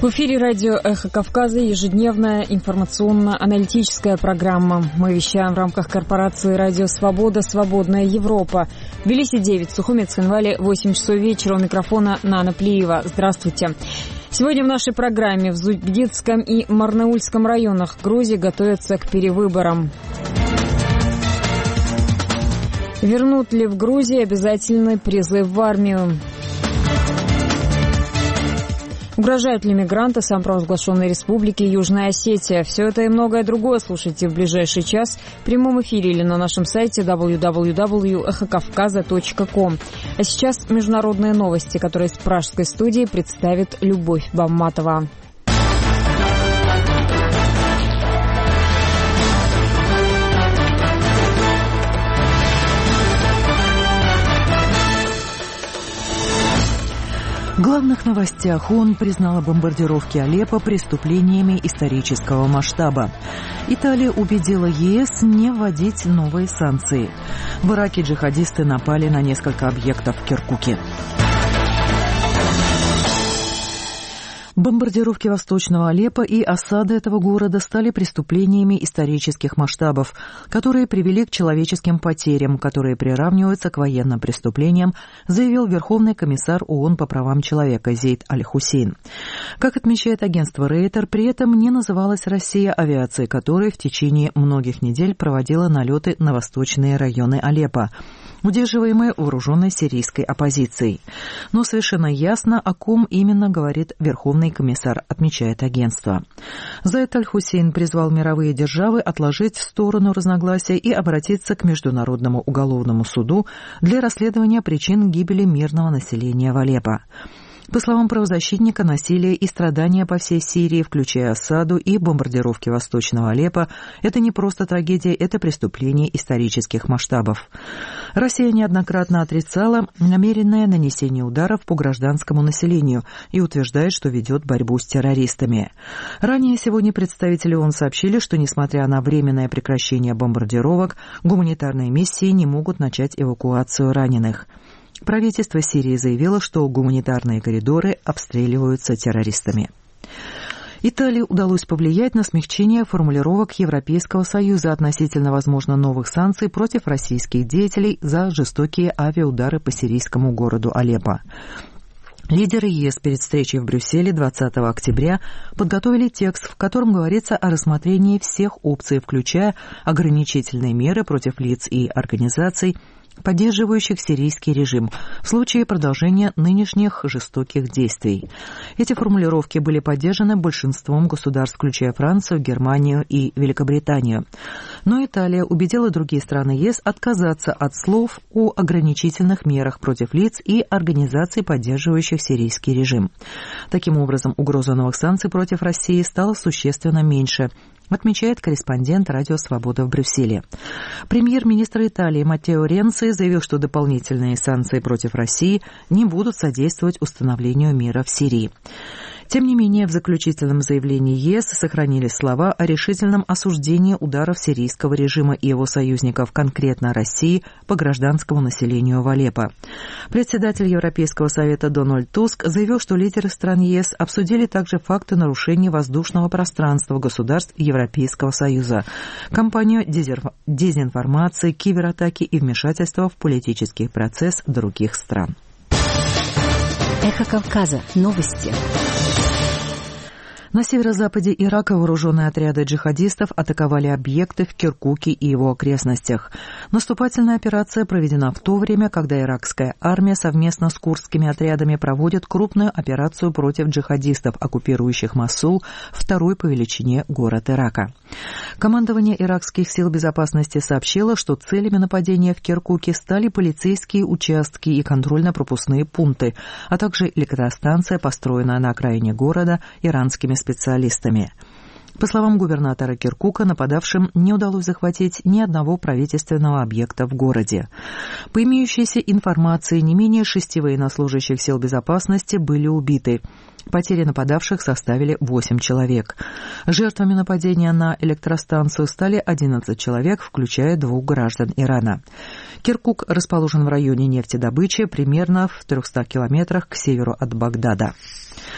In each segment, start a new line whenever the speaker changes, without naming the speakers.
В эфире радио «Эхо Кавказа» ежедневная информационно-аналитическая программа. Мы вещаем в рамках корпорации «Радио Свобода. Свободная Европа». В Тбилиси 9, Сухуми, Цхинвале 8 часов вечера. У микрофона Нана Плиева. Здравствуйте. Сегодня в нашей программе в Зугдидском и Марнаульском районах Грузии готовятся к перевыборам. Вернут ли в Грузии обязательный призыв в армию? Угрожают ли мигранты самопровозглашенной республики Южная Осетия? Все это и многое другое слушайте в ближайший час в прямом эфире или на нашем сайте www.эхокавказа.ком. А сейчас международные новости, которые с пражской студии представит Любовь Бамматова.
В главных новостях ООН признала бомбардировки Алеппо преступлениями исторического масштаба. Италия убедила ЕС не вводить новые санкции. В Ираке джихадисты напали на несколько объектов в Киркуке. Бомбардировки Восточного Алеппо и осада этого города стали преступлениями исторических масштабов, которые привели к человеческим потерям, которые приравниваются к военным преступлениям, заявил Верховный комиссар ООН по правам человека Зейд Аль-Хусейн. Как отмечает агентство Рейтер, при этом не называлась Россия авиацией, которая в течение многих недель проводила налеты на восточные районы Алеппо, удерживаемые вооруженной сирийской оппозицией. Но совершенно ясно, о ком именно говорит Верховный комиссар, отмечает агентство. Зейд Аль-Хусейн призвал мировые державы отложить в сторону разногласия и обратиться к Международному уголовному суду для расследования причин гибели мирного населения в Алеппо. По словам правозащитника, насилие и страдания по всей Сирии, включая осаду и бомбардировки Восточного Алеппо, это не просто трагедия, это преступление исторических масштабов. Россия неоднократно отрицала намеренное нанесение ударов по гражданскому населению и утверждает, что ведет борьбу с террористами. Ранее сегодня представители ООН сообщили, что, несмотря на временное прекращение бомбардировок, гуманитарные миссии не могут начать эвакуацию раненых. Правительство Сирии заявило, что гуманитарные коридоры обстреливаются террористами. Италии удалось повлиять на смягчение формулировок Европейского Союза относительно, возможно, новых санкций против российских деятелей за жестокие авиаудары по сирийскому городу Алеппо. Лидеры ЕС перед встречей в Брюсселе 20 октября подготовили текст, в котором говорится о рассмотрении всех опций, включая ограничительные меры против лиц и организаций, поддерживающих сирийский режим, в случае продолжения нынешних жестоких действий. Эти формулировки были поддержаны большинством государств, включая Францию, Германию и Великобританию. Но Италия убедила другие страны ЕС отказаться от слов о ограничительных мерах против лиц и организаций, поддерживающих сирийский режим. Таким образом, угроза новых санкций против России стала существенно меньше, отмечает корреспондент «Радио Свобода» в Брюсселе. Премьер-министр Италии Маттео Ренци заявил, что дополнительные санкции против России не будут содействовать установлению мира в Сирии. Тем не менее, в заключительном заявлении ЕС сохранились слова о решительном осуждении ударов сирийского режима и его союзников, конкретно России, по гражданскому населению в Алеппо. Председатель Европейского совета Дональд Туск заявил, что лидеры стран ЕС обсудили также факты нарушений воздушного пространства государств Европейского Союза, кампанию дезинформации, кибератаки и вмешательства в политический процесс других стран.
Эхо Кавказа. Новости.
На северо-западе Ирака вооруженные отряды джихадистов атаковали объекты в Киркуке и его окрестностях. Наступательная операция проведена в то время, когда иракская армия совместно с курдскими отрядами проводит крупную операцию против джихадистов, оккупирующих Мосул, второй по величине город Ирака. Командование иракских сил безопасности сообщило, что целями нападения в Киркуке стали полицейские участки и контрольно-пропускные пункты, а также электростанция, построенная на окраине города иранскими специалистами. По словам губернатора Киркука, нападавшим не удалось захватить ни одного правительственного объекта в городе. По имеющейся информации, не менее 6 военнослужащих сил безопасности были убиты. Потери нападавших составили 8 человек. Жертвами нападения на электростанцию стали 11 человек, включая 2 граждан Ирана. Киркук расположен в районе нефтедобычи, примерно в 300 километрах к северу от Багдада.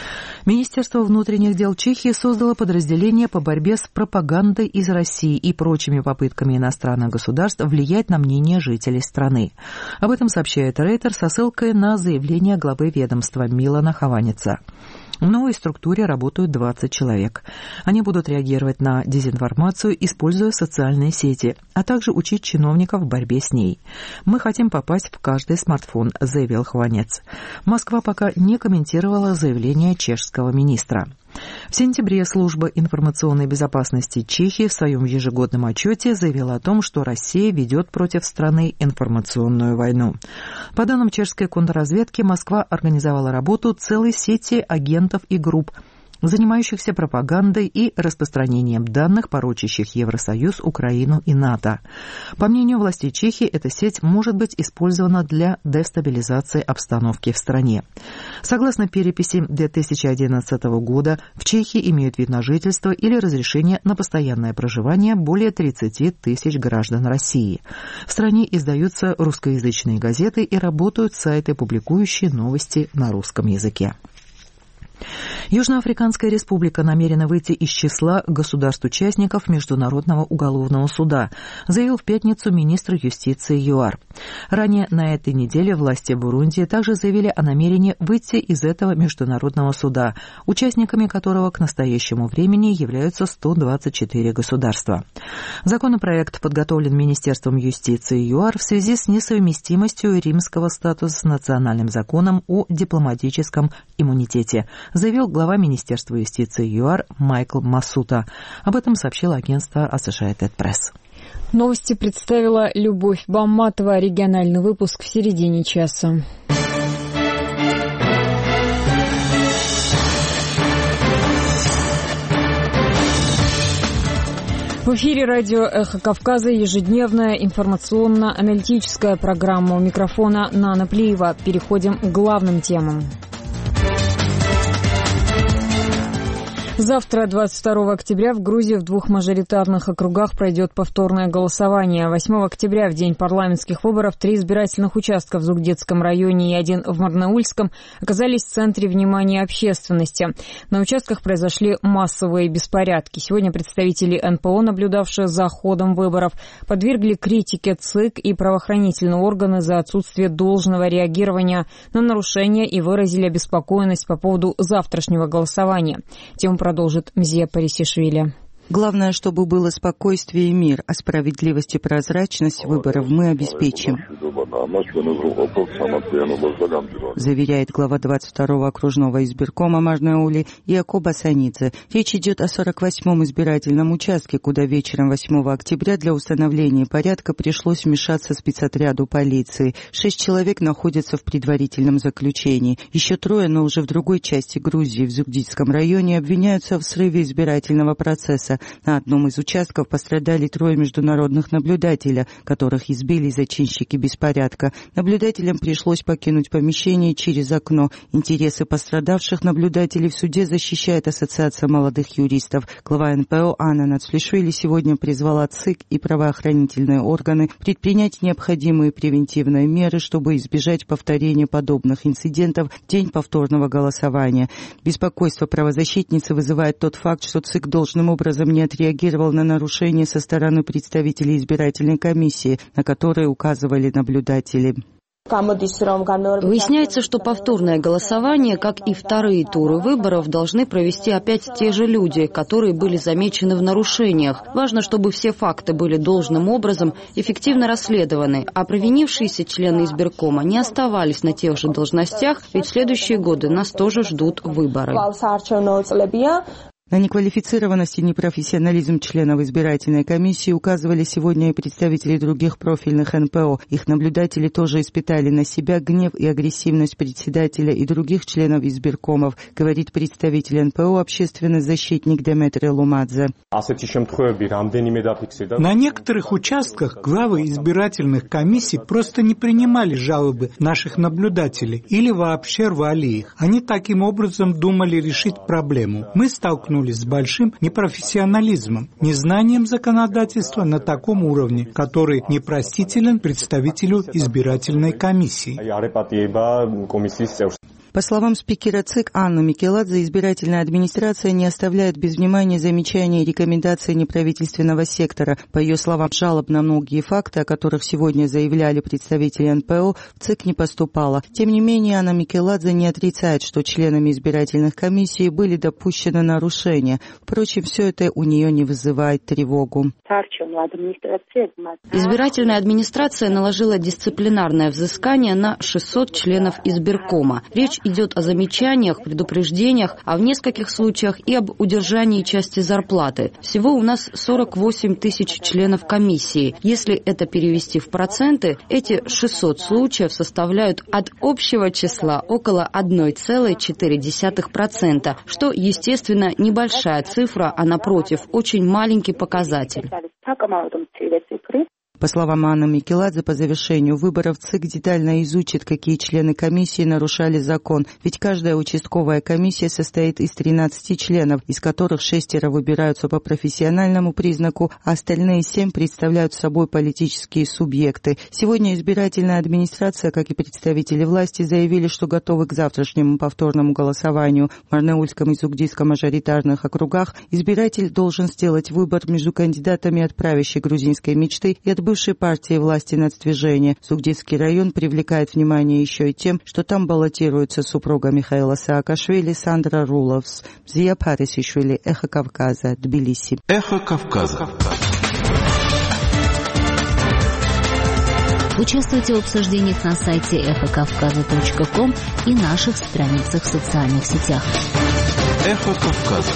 Министерство внутренних дел Чехии создало подразделение по борьбе с пропагандой из России и прочими попытками иностранных государств влиять на мнение жителей страны. Об этом сообщает Рейтер со ссылкой на заявление главы ведомства Милана Хованица. В новой структуре работают 20 человек. Они будут реагировать на дезинформацию, используя социальные сети, а также учить чиновников в борьбе с ней. «Мы хотим попасть в каждый смартфон», — заявил Хованец. Москва пока не комментировала заявление чешского министра. В сентябре служба информационной безопасности Чехии в своем ежегодном отчете заявила о том, что Россия ведет против страны информационную войну. По данным чешской контрразведки, Москва организовала работу целой сети агентов и групп, занимающихся пропагандой и распространением данных, порочащих Евросоюз, Украину и НАТО. По мнению властей Чехии, эта сеть может быть использована для дестабилизации обстановки в стране. Согласно переписи 2011 года, в Чехии имеют вид на жительство или разрешение на постоянное проживание более 30 тысяч граждан России. В стране издаются русскоязычные газеты и работают сайты, публикующие новости на русском языке. Южноафриканская республика намерена выйти из числа государств-участников Международного уголовного суда, заявил в пятницу министр юстиции ЮАР. Ранее на этой неделе власти Бурунди также заявили о намерении выйти из этого международного суда, участниками которого к настоящему времени являются 124 государства. Законопроект подготовлен Министерством юстиции ЮАР в связи с несовместимостью римского статуса с национальным законом о дипломатическом иммунитете, заявил глава Министерства юстиции ЮАР Майкл Масута. Об этом сообщило агентство Associated Press.
Новости представила Любовь Бамматова. Региональный выпуск в середине часа. В эфире радио «Эхо Кавказа» ежедневная информационно-аналитическая программа. У микрофона Нана Плиева. Переходим к главным темам. Завтра, 22 октября, в Грузии в 2 мажоритарных округах пройдет повторное голосование. 8 октября, в день парламентских выборов, 3 избирательных участка в Зугдетском районе и 1 в Марнаульском оказались в центре внимания общественности. На участках произошли массовые беспорядки. Сегодня представители НПО, наблюдавшие за ходом выборов, подвергли критике ЦИК и правоохранительные органы за отсутствие должного реагирования на нарушения и выразили обеспокоенность по поводу завтрашнего голосования. Тему продолжит Мзия Парисишвили.
Главное, чтобы было спокойствие и мир, а справедливость и прозрачность выборов мы обеспечим, заверяет глава 22-го окружного избиркома Марнаули Якоб Асанидзе. Речь идет о 48-м избирательном участке, куда вечером 8 октября для установления порядка пришлось вмешаться спецотряду полиции. 6 человек находятся в предварительном заключении. Еще 3, но уже в другой части Грузии, в Зугдитском районе, обвиняются в срыве избирательного процесса. На одном из участков пострадали 3 международных наблюдателя, которых избили зачинщики беспорядка. Наблюдателям пришлось покинуть помещение через окно. Интересы пострадавших наблюдателей в суде защищает Ассоциация молодых юристов. Глава НПО Анна Нацлишвили сегодня призвала ЦИК и правоохранительные органы предпринять необходимые превентивные меры, чтобы избежать повторения подобных инцидентов в день повторного голосования. Беспокойство правозащитницы вызывает тот факт, что ЦИК должным образом не отреагировал на нарушения со стороны представителей избирательной комиссии, на которые указывали наблюдатели.
Выясняется, что повторное голосование, как и вторые туры выборов, должны провести опять те же люди, которые были замечены в нарушениях. Важно, чтобы все факты были должным образом эффективно расследованы, а провинившиеся члены избиркома не оставались на тех же должностях, ведь в следующие годы нас тоже ждут выборы.
На неквалифицированность и непрофессионализм членов избирательной комиссии указывали сегодня и представители других профильных НПО. Их наблюдатели тоже испытали на себя гнев и агрессивность председателя и других членов избиркомов, говорит представитель НПО общественный защитник Деметри Лумадзе.
На некоторых участках главы избирательных комиссий просто не принимали жалобы наших наблюдателей или вообще рвали их. Они таким образом думали решить проблему. Мы столкнулись с большим непрофессионализмом, незнанием законодательства на таком уровне, который непростителен представителю избирательной комиссии.
По словам спикера ЦИК Анны Микеладзе, избирательная администрация не оставляет без внимания замечания и рекомендации неправительственного сектора. По ее словам, жалоб на многие факты, о которых сегодня заявляли представители НПО, в ЦИК не поступало. Тем не менее, Анна Микеладзе не отрицает, что членами избирательных комиссий были допущены нарушения. Впрочем, все это у нее не вызывает тревогу.
Избирательная администрация наложила дисциплинарное взыскание на 600 членов избиркома. Речь идет о замечаниях, предупреждениях, а в нескольких случаях и об удержании части зарплаты. Всего у нас 48 тысяч членов комиссии. Если это перевести в проценты, эти 600 случаев составляют от общего числа около 1,4%, что, естественно, небольшая цифра, а напротив, очень маленький показатель.
По словам Анны Микеладзе, по завершению выборов ЦИК детально изучит, какие члены комиссии нарушали закон, ведь каждая участковая комиссия состоит из 13 членов, из которых 6 выбираются по профессиональному признаку, а остальные 7 представляют собой политические субъекты. Сегодня избирательная администрация, как и представители власти, заявили, что готовы к завтрашнему повторному голосованию. В Марнеульском и Зугдийском мажоритарных округах избиратель должен сделать выбор между кандидатами от правящей грузинской мечты и от бывшей партии власти «Нацдвижение». Зугдийский район привлекает внимание еще и тем, что там баллотируется супруга Михаила Саакашвили Сандра Руловс. Зия Парисишвили, Эхо Кавказа, Тбилиси.
Эхо Кавказа.
Участвуйте в обсуждениях на сайте эхокавказа.ком и наших страницах в социальных сетях.
Эхо Кавказа.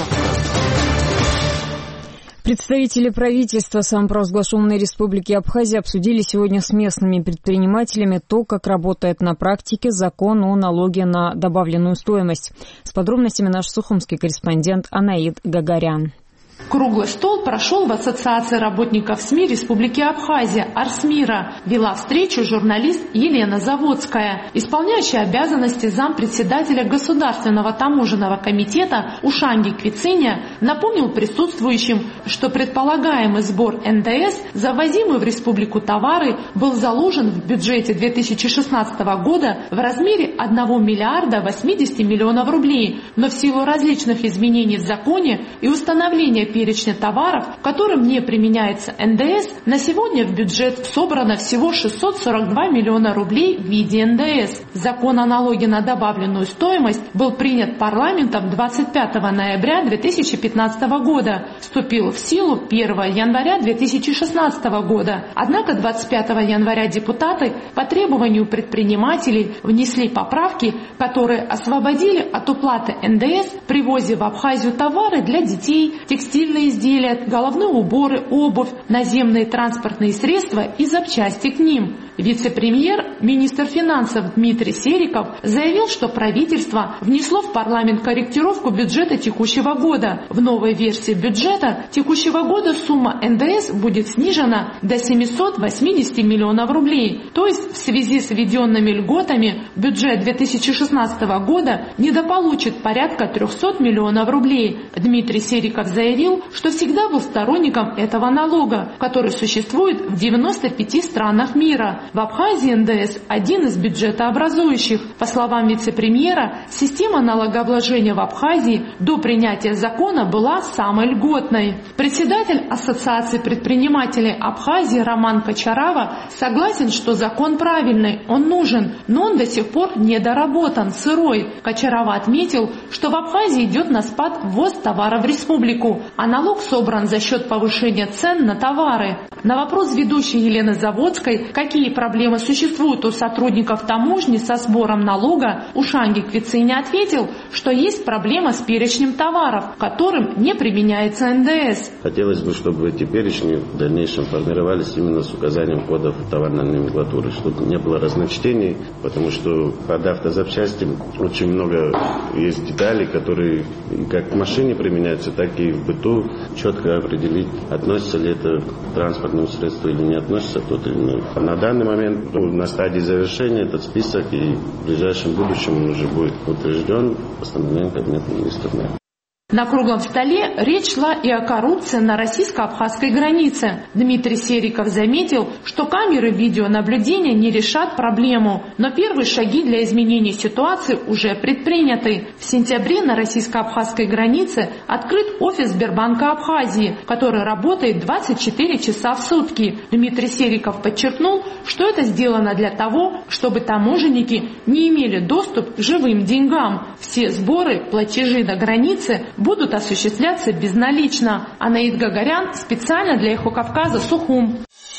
Представители правительства самопровозглашенной Республики Абхазия обсудили сегодня с местными предпринимателями то, как работает на практике закон о налоге на добавленную стоимость. С подробностями наш сухумский корреспондент Анаид Гагарян.
Круглый стол прошел в Ассоциации работников СМИ Республики Абхазия Арсмира. Вела встречу журналист Елена Заводская. Исполняющий обязанности зампредседателя Государственного таможенного комитета Ушанги Квициня напомнил присутствующим, что предполагаемый сбор НДС за ввозимые в республику товары был заложен в бюджете 2016 года в размере 1 миллиарда 80 миллионов рублей, но в силу различных изменений в законе и установления перечня товаров, которым не применяется НДС, на сегодня в бюджет собрано всего 642 миллиона рублей в виде НДС. Закон о налоге на добавленную стоимость был принят парламентом 25 ноября 2015 года, вступил в силу 1 января 2016 года. Однако 25 января депутаты по требованию предпринимателей внесли поправки, которые освободили от уплаты НДС при ввозе в Абхазию товары для детей, текстильные изделия, головные уборы, обувь, наземные транспортные средства и запчасти к ним. Вице-премьер, министр финансов Дмитрий Сериков заявил, что правительство внесло в парламент корректировку бюджета текущего года. В новой версии бюджета текущего года сумма НДС будет снижена до 780 миллионов рублей. То есть в связи с введенными льготами бюджет 2016 года недополучит порядка 300 миллионов рублей. Дмитрий Сериков заявил, что всегда был сторонником этого налога, который существует в 95 странах мира. В Абхазии НДС один из бюджетообразующих. По словам вице-премьера, система налогообложения в Абхазии до принятия закона была самой льготной. Председатель Ассоциации предпринимателей Абхазии Роман Кочарава согласен, что закон правильный, он нужен, но он до сих пор недоработан, сырой. Кочарава отметил, что в Абхазии идет на спад ввоз товаров в республику, а налог собран за счет повышения цен на товары. На вопрос ведущей Елены Заводской, какие проблемы существуют у сотрудников таможни со сбором налога, Ушанги Квициня ответил, что есть проблема с перечнем товаров, которым не применяется НДС.
Хотелось бы, чтобы эти перечни в дальнейшем формировались именно с указанием кодов товарной номенклатуры, чтобы не было разночтений, потому что под автозапчасти очень много есть деталей, которые как в машине применяются, так и в быту. Четко определить, относится ли это к транспортному средству или не относится к тот или иной. На данный момент на стадии завершения этот список, и в ближайшем будущем он уже будет утвержден постановлением Кабинета министров.
На круглом столе речь шла и о коррупции на российско-абхазской границе. Дмитрий Сериков заметил, что камеры видеонаблюдения не решат проблему, но первые шаги для изменения ситуации уже предприняты. В сентябре на российско-абхазской границе открыт офис Сбербанка Абхазии, который работает 24 часа в сутки. Дмитрий Сериков подчеркнул, что это сделано для того, чтобы таможенники не имели доступ к живым деньгам. Все сборы, платежи на границе будут осуществляться безналично. Анаид Гагарян специально для Эхо Кавказа, Сухум.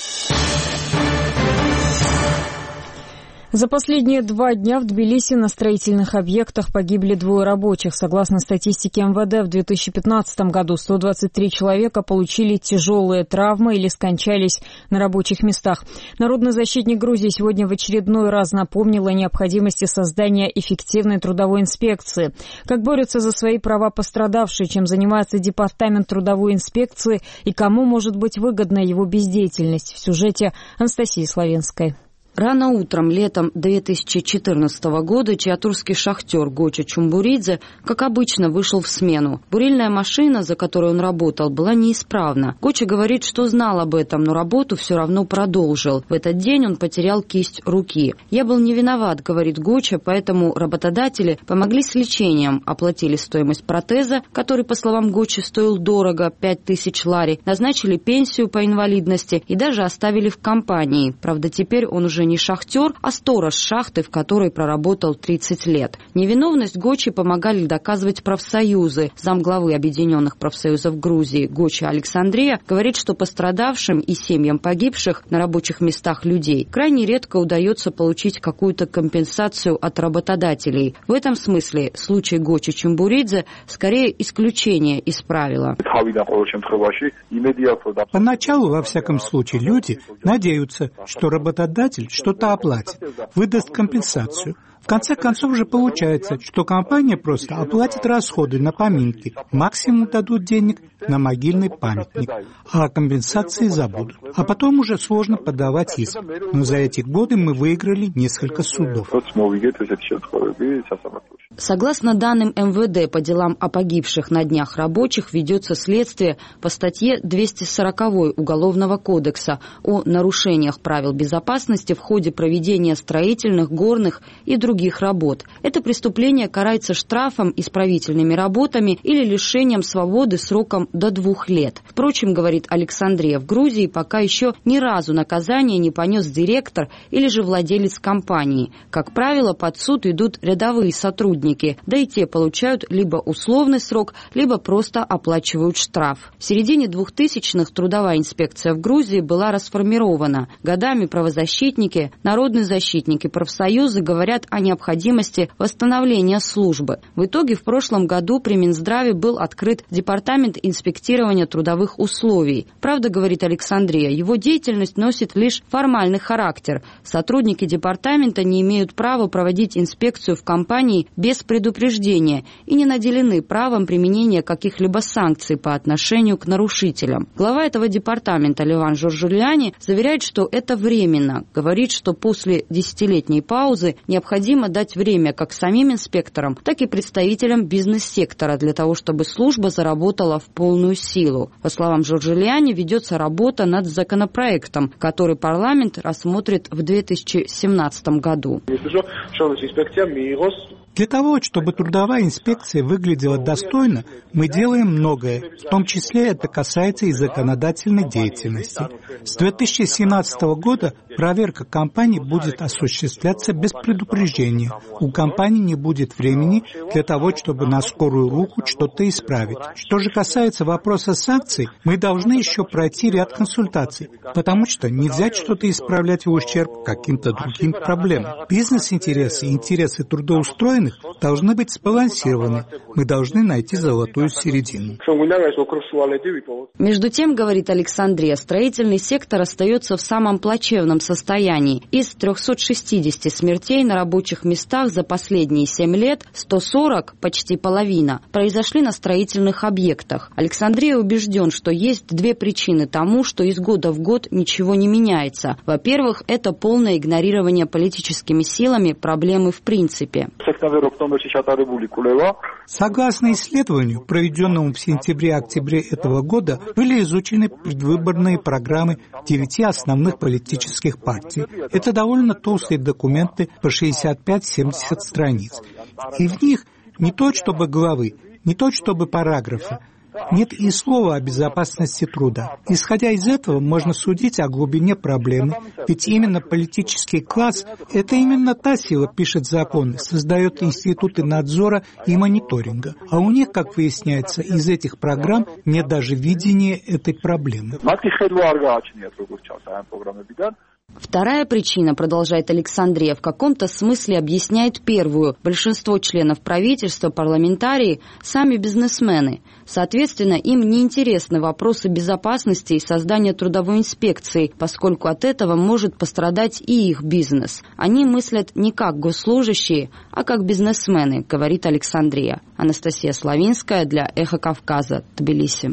За последние 2 дня в Тбилиси на строительных объектах погибли 2 рабочих. Согласно статистике МВД, в 2015 году 123 человека получили тяжелые травмы или скончались на рабочих местах. Народный защитник Грузии сегодня в очередной раз напомнил о необходимости создания эффективной трудовой инспекции. Как борются за свои права пострадавшие, чем занимается Департамент трудовой инспекции и кому может быть выгодна его бездеятельность, в сюжете Анастасии Славенской.
Рано утром летом 2014 года чиатурский шахтер Гоча Чумбуридзе, как обычно, вышел в смену. Бурильная машина, за которой он работал, была неисправна. Гоча говорит, что знал об этом, но работу все равно продолжил. В этот день он потерял кисть руки. «Я был не виноват», — говорит Гоча, поэтому работодатели помогли с лечением, оплатили стоимость протеза, который, по словам Гочи, стоил дорого, 5000 лари, назначили пенсию по инвалидности и даже оставили в компании. Правда, теперь он уже не шахтер, а сторож шахты, в которой проработал 30 лет. Невиновность Гочи помогали доказывать профсоюзы. Замглавы Объединенных профсоюзов Грузии Гоча Александрия говорит, что пострадавшим и семьям погибших на рабочих местах людей крайне редко удается получить какую-то компенсацию от работодателей. В этом смысле случай Гочи Чумбуридзе скорее исключение из правила.
Поначалу, во всяком случае, люди надеются, что работодатель что-то оплатит, выдаст компенсацию. В конце концов же получается, что компания просто оплатит расходы на поминки, максимум дадут денег на могильный памятник, а о компенсации забудут. А потом уже сложно подавать иск. Но за эти годы мы выиграли несколько судов.
Согласно данным МВД, по делам о погибших на днях рабочих ведется следствие по статье 240 Уголовного кодекса о нарушениях правил безопасности в ходе проведения строительных, горных и других работ. Это преступление карается штрафом, исправительными работами или лишением свободы сроком до 2 лет. Впрочем, говорит Александрия, в Грузии пока еще ни разу наказание не понес директор или же владелец компании. Как правило, под суд идут рядовые сотрудники, да и те получают либо условный срок, либо просто оплачивают штраф. В середине 2000-х трудовая инспекция в Грузии была расформирована. Годами правозащитники, народные защитники, профсоюзы говорят о необходимости восстановления службы. В итоге в прошлом году при Минздраве был открыт Департамент инспектирования трудовых условий. Правда, говорит Александрия, его деятельность носит лишь формальный характер. Сотрудники департамента не имеют права проводить инспекцию в компании без предупреждения и не наделены правом применения каких-либо санкций по отношению к нарушителям. Глава этого департамента Леван Жоржулиани заверяет, что это временно. Говорит, что после 10-летней паузы необходимо дать время как самим инспекторам, так и представителям бизнес-сектора для того, чтобы служба заработала в полную силу. По словам Жоржулиани, ведется работа над законопроектом, который парламент рассмотрит в 2017 году.
Для того, чтобы трудовая инспекция выглядела достойно, мы делаем многое, в том числе это касается и законодательной деятельности. С 2017 года проверка компаний будет осуществляться без предупреждения. У компании не будет времени для того, чтобы на скорую руку что-то исправить. Что же касается вопроса санкций, мы должны еще пройти ряд консультаций, потому что нельзя что-то исправлять в ущерб каким-то другим проблемам. Бизнес-интересы и интересы трудоустроенных должны быть сбалансированы. Мы должны найти золотую середину.
Между тем, говорит Александрия, строительный сектор остается в самом плачевном состоянии. Из 360 смертей на рабочих местах за последние 7 лет 140, почти половина, произошли на строительных объектах. Александрия убежден, что есть 2 причины тому, что из года в год ничего не меняется. Во-первых, это полное игнорирование политическими силами проблемы в принципе.
Согласно исследованию, проведенному в сентябре-октябре этого года, были изучены предвыборные программы 9 основных политических партий. Это довольно толстые документы по 65-70 страниц. И в них не то чтобы главы, не то чтобы параграфы, нет и слова о безопасности труда. Исходя из этого, можно судить о глубине проблемы, ведь именно политический класс – это именно та сила пишет законы, создает институты надзора и мониторинга. А у них, как выясняется, из этих программ нет даже видения этой проблемы.
Вторая причина, продолжает Александрия, в каком-то смысле объясняет первую. Большинство членов правительства, парламентарии – сами бизнесмены. Соответственно, им не интересны вопросы безопасности и создания трудовой инспекции, поскольку от этого может пострадать и их бизнес. Они мыслят не как госслужащие, а как бизнесмены, говорит Александрия. Анастасия Славинская для «Эхо Кавказа», Тбилиси.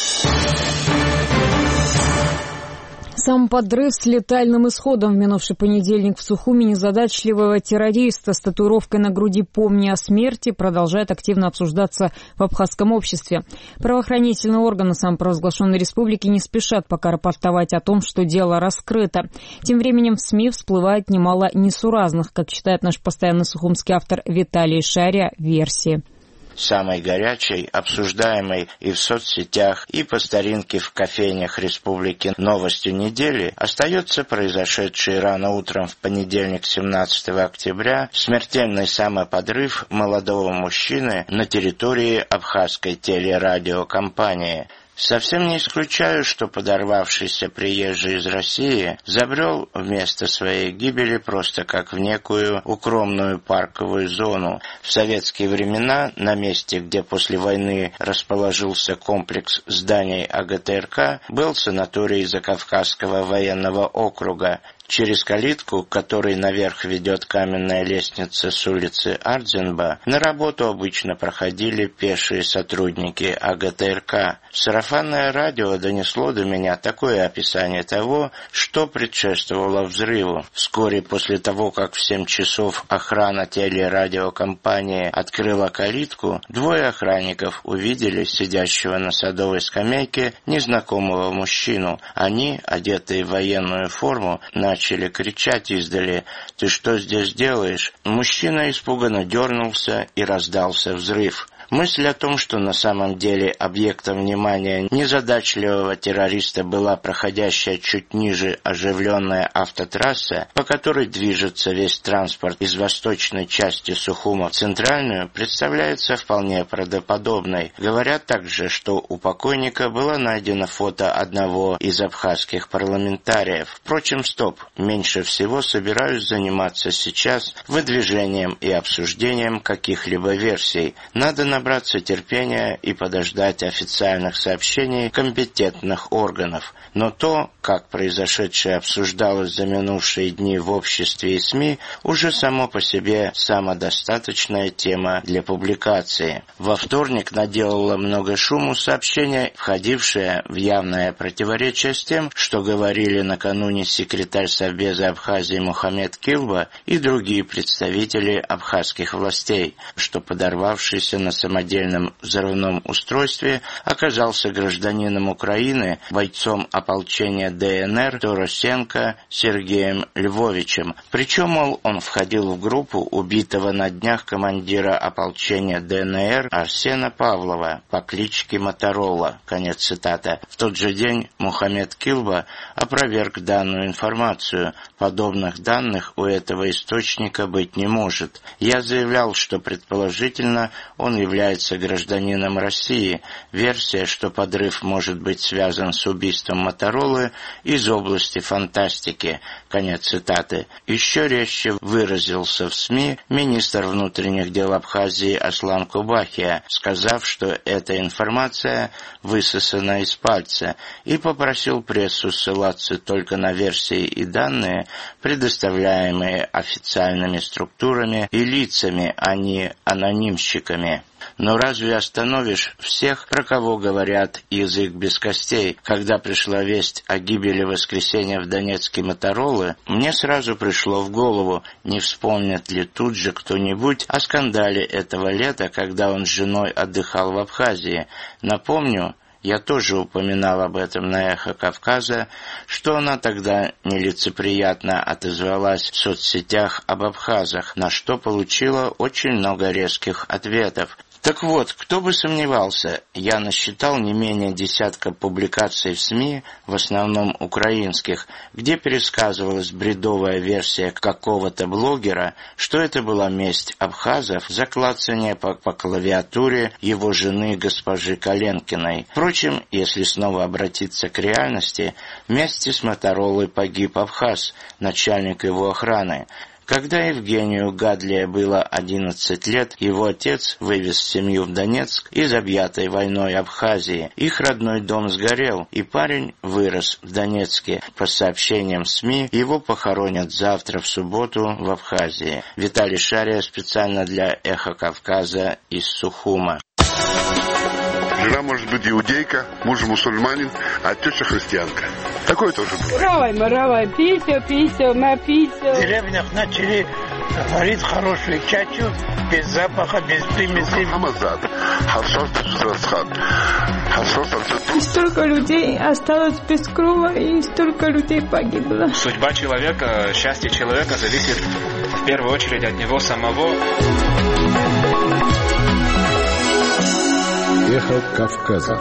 Сам подрыв с летальным исходом в минувший понедельник в Сухуми незадачливого террориста с татуировкой на груди «Помни о смерти» продолжает активно обсуждаться в абхазском обществе. Правоохранительные органы самопровозглашенной республики не спешат пока рапортовать о том, что дело раскрыто. Тем временем в СМИ всплывает немало несуразных, как считает наш постоянный сухумский автор Виталий Шаря, версии.
Самой горячей, обсуждаемой и в соцсетях, и по старинке в кофейнях республики новостью недели остается произошедший рано утром в понедельник 17 октября смертельный самоподрыв молодого мужчины на территории абхазской телерадиокомпании. Совсем не исключаю, что подорвавшийся приезжий из России забрел в место своей гибели просто как в некую укромную парковую зону. В советские времена на месте, где после войны расположился комплекс зданий АГТРК, был санаторий Закавказского военного округа. Через калитку, к которой наверх ведет каменная лестница с улицы Ардзенба, на работу обычно проходили пешие сотрудники АГТРК. Сарафанное радио донесло до меня такое описание того, что предшествовало взрыву. Вскоре после того, как в 7 часов охрана телерадиокомпании открыла калитку, 2 охранников увидели сидящего на садовой скамейке незнакомого мужчину. Они, одетые в военную форму, начали кричать издали: «Ты что здесь делаешь?» Мужчина испуганно дернулся, и раздался взрыв. Мысль о том, что на самом деле объектом внимания незадачливого террориста была проходящая чуть ниже оживленная автотрасса, по которой движется весь транспорт из восточной части Сухума в центральную, представляется вполне правдоподобной. Говорят также, что у покойника было найдено фото одного из абхазских парламентариев. Впрочем, стоп. Меньше всего собираюсь заниматься сейчас выдвижением и обсуждением каких-либо версий. Надо набраться терпения и подождать официальных сообщений компетентных органов. Но то, как произошедшее обсуждалось за минувшие дни в обществе и СМИ, уже само по себе самодостаточная тема для публикации. Во вторник наделало много шуму сообщение, входившее в явное противоречие с тем, что говорили накануне секретарь Совбеза Абхазии Мухаммед Килба и другие представители абхазских властей, что подорвавшийся на самодельном взрывном устройстве оказался гражданином Украины, бойцом ополчения ДНР Торосенко Сергеем Львовичем. Причем, мол, он входил в группу убитого на днях командира ополчения ДНР Арсена Павлова по кличке Моторола. Конец цитаты. В тот же день Мухаммед Килба опроверг данную информацию. Подобных данных у этого источника быть не может. Я заявлял, что предположительно он является гражданином России. Версия, что подрыв может быть связан с убийством Моторолы, из области фантастики. Конец цитаты. Еще резче выразился в СМИ министр внутренних дел Абхазии Аслан Кубахия, сказав, что эта информация высосана из пальца, и попросил прессу ссылаться только на версии и данные, предоставляемые официальными структурами и лицами, а не анонимщиками. Но разве остановишь всех, про кого говорят язык без костей? Когда пришла весть о гибели в воскресенье в Донецке Моторолы, мне сразу пришло в голову, не вспомнит ли тут же кто-нибудь о скандале этого лета, когда он с женой отдыхал в Абхазии. Напомню, я тоже упоминал об этом на «Эхо Кавказа», что она тогда нелицеприятно отозвалась в соцсетях об абхазах, на что получила очень много резких ответов. Так вот, кто бы сомневался, я насчитал не менее десятка публикаций в СМИ, в основном украинских, где пересказывалась бредовая версия какого-то блогера, что это была месть абхазов за клацание по клавиатуре его жены госпожи Коленкиной. Впрочем, если снова обратиться к реальности, вместе с Моторолой погиб абхаз, начальник его охраны. Когда Евгению Гадлия было 11 лет, его отец вывез семью в Донецк из объятой войной Абхазии. Их родной дом сгорел, и парень вырос в Донецке. По сообщениям СМИ, его похоронят завтра, в субботу, в Абхазии. Виталий Шария специально для «Эхо Кавказа» из Сухума.
Жена может быть иудейка, муж мусульманин, а теща христианка. Такое тоже бывает.
Равай, писю, на писю.
В деревнях начали варить хорошую чачу, без запаха, без примесей.
И столько людей осталось без крова, и столько людей погибло.
Судьба человека, счастье человека зависит в первую очередь от него самого.
Эхо Кавказа.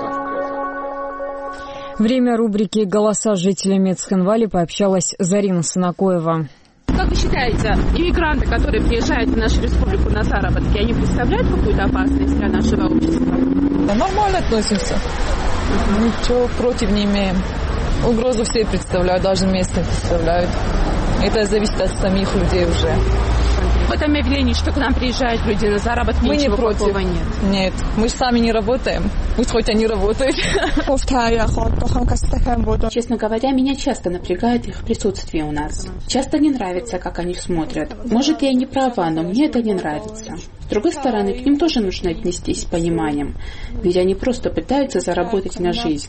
Время рубрики «Голоса жителей Мецхенвали» пообщалась Зарина Санакоева.
Как вы считаете, иммигранты, которые приезжают в нашу республику на заработки, они представляют какую-то опасность для нашего общества?
Да, нормально относимся. Ничего против не имеем. Угрозу все представляют, даже местные представляют. Это зависит от самих людей уже.
В этом явлении, что к нам приезжают люди на заработки,
мы
ничего
не против.
Плохого нет.
Нет, мы же сами не работаем. Пусть хоть они работают.
Честно говоря, меня часто напрягает их присутствие у нас. Часто не нравится, как они смотрят. Может, я и не права, но мне это не нравится. С другой стороны, к ним тоже нужно отнестись с пониманием. Ведь они просто пытаются заработать на жизнь.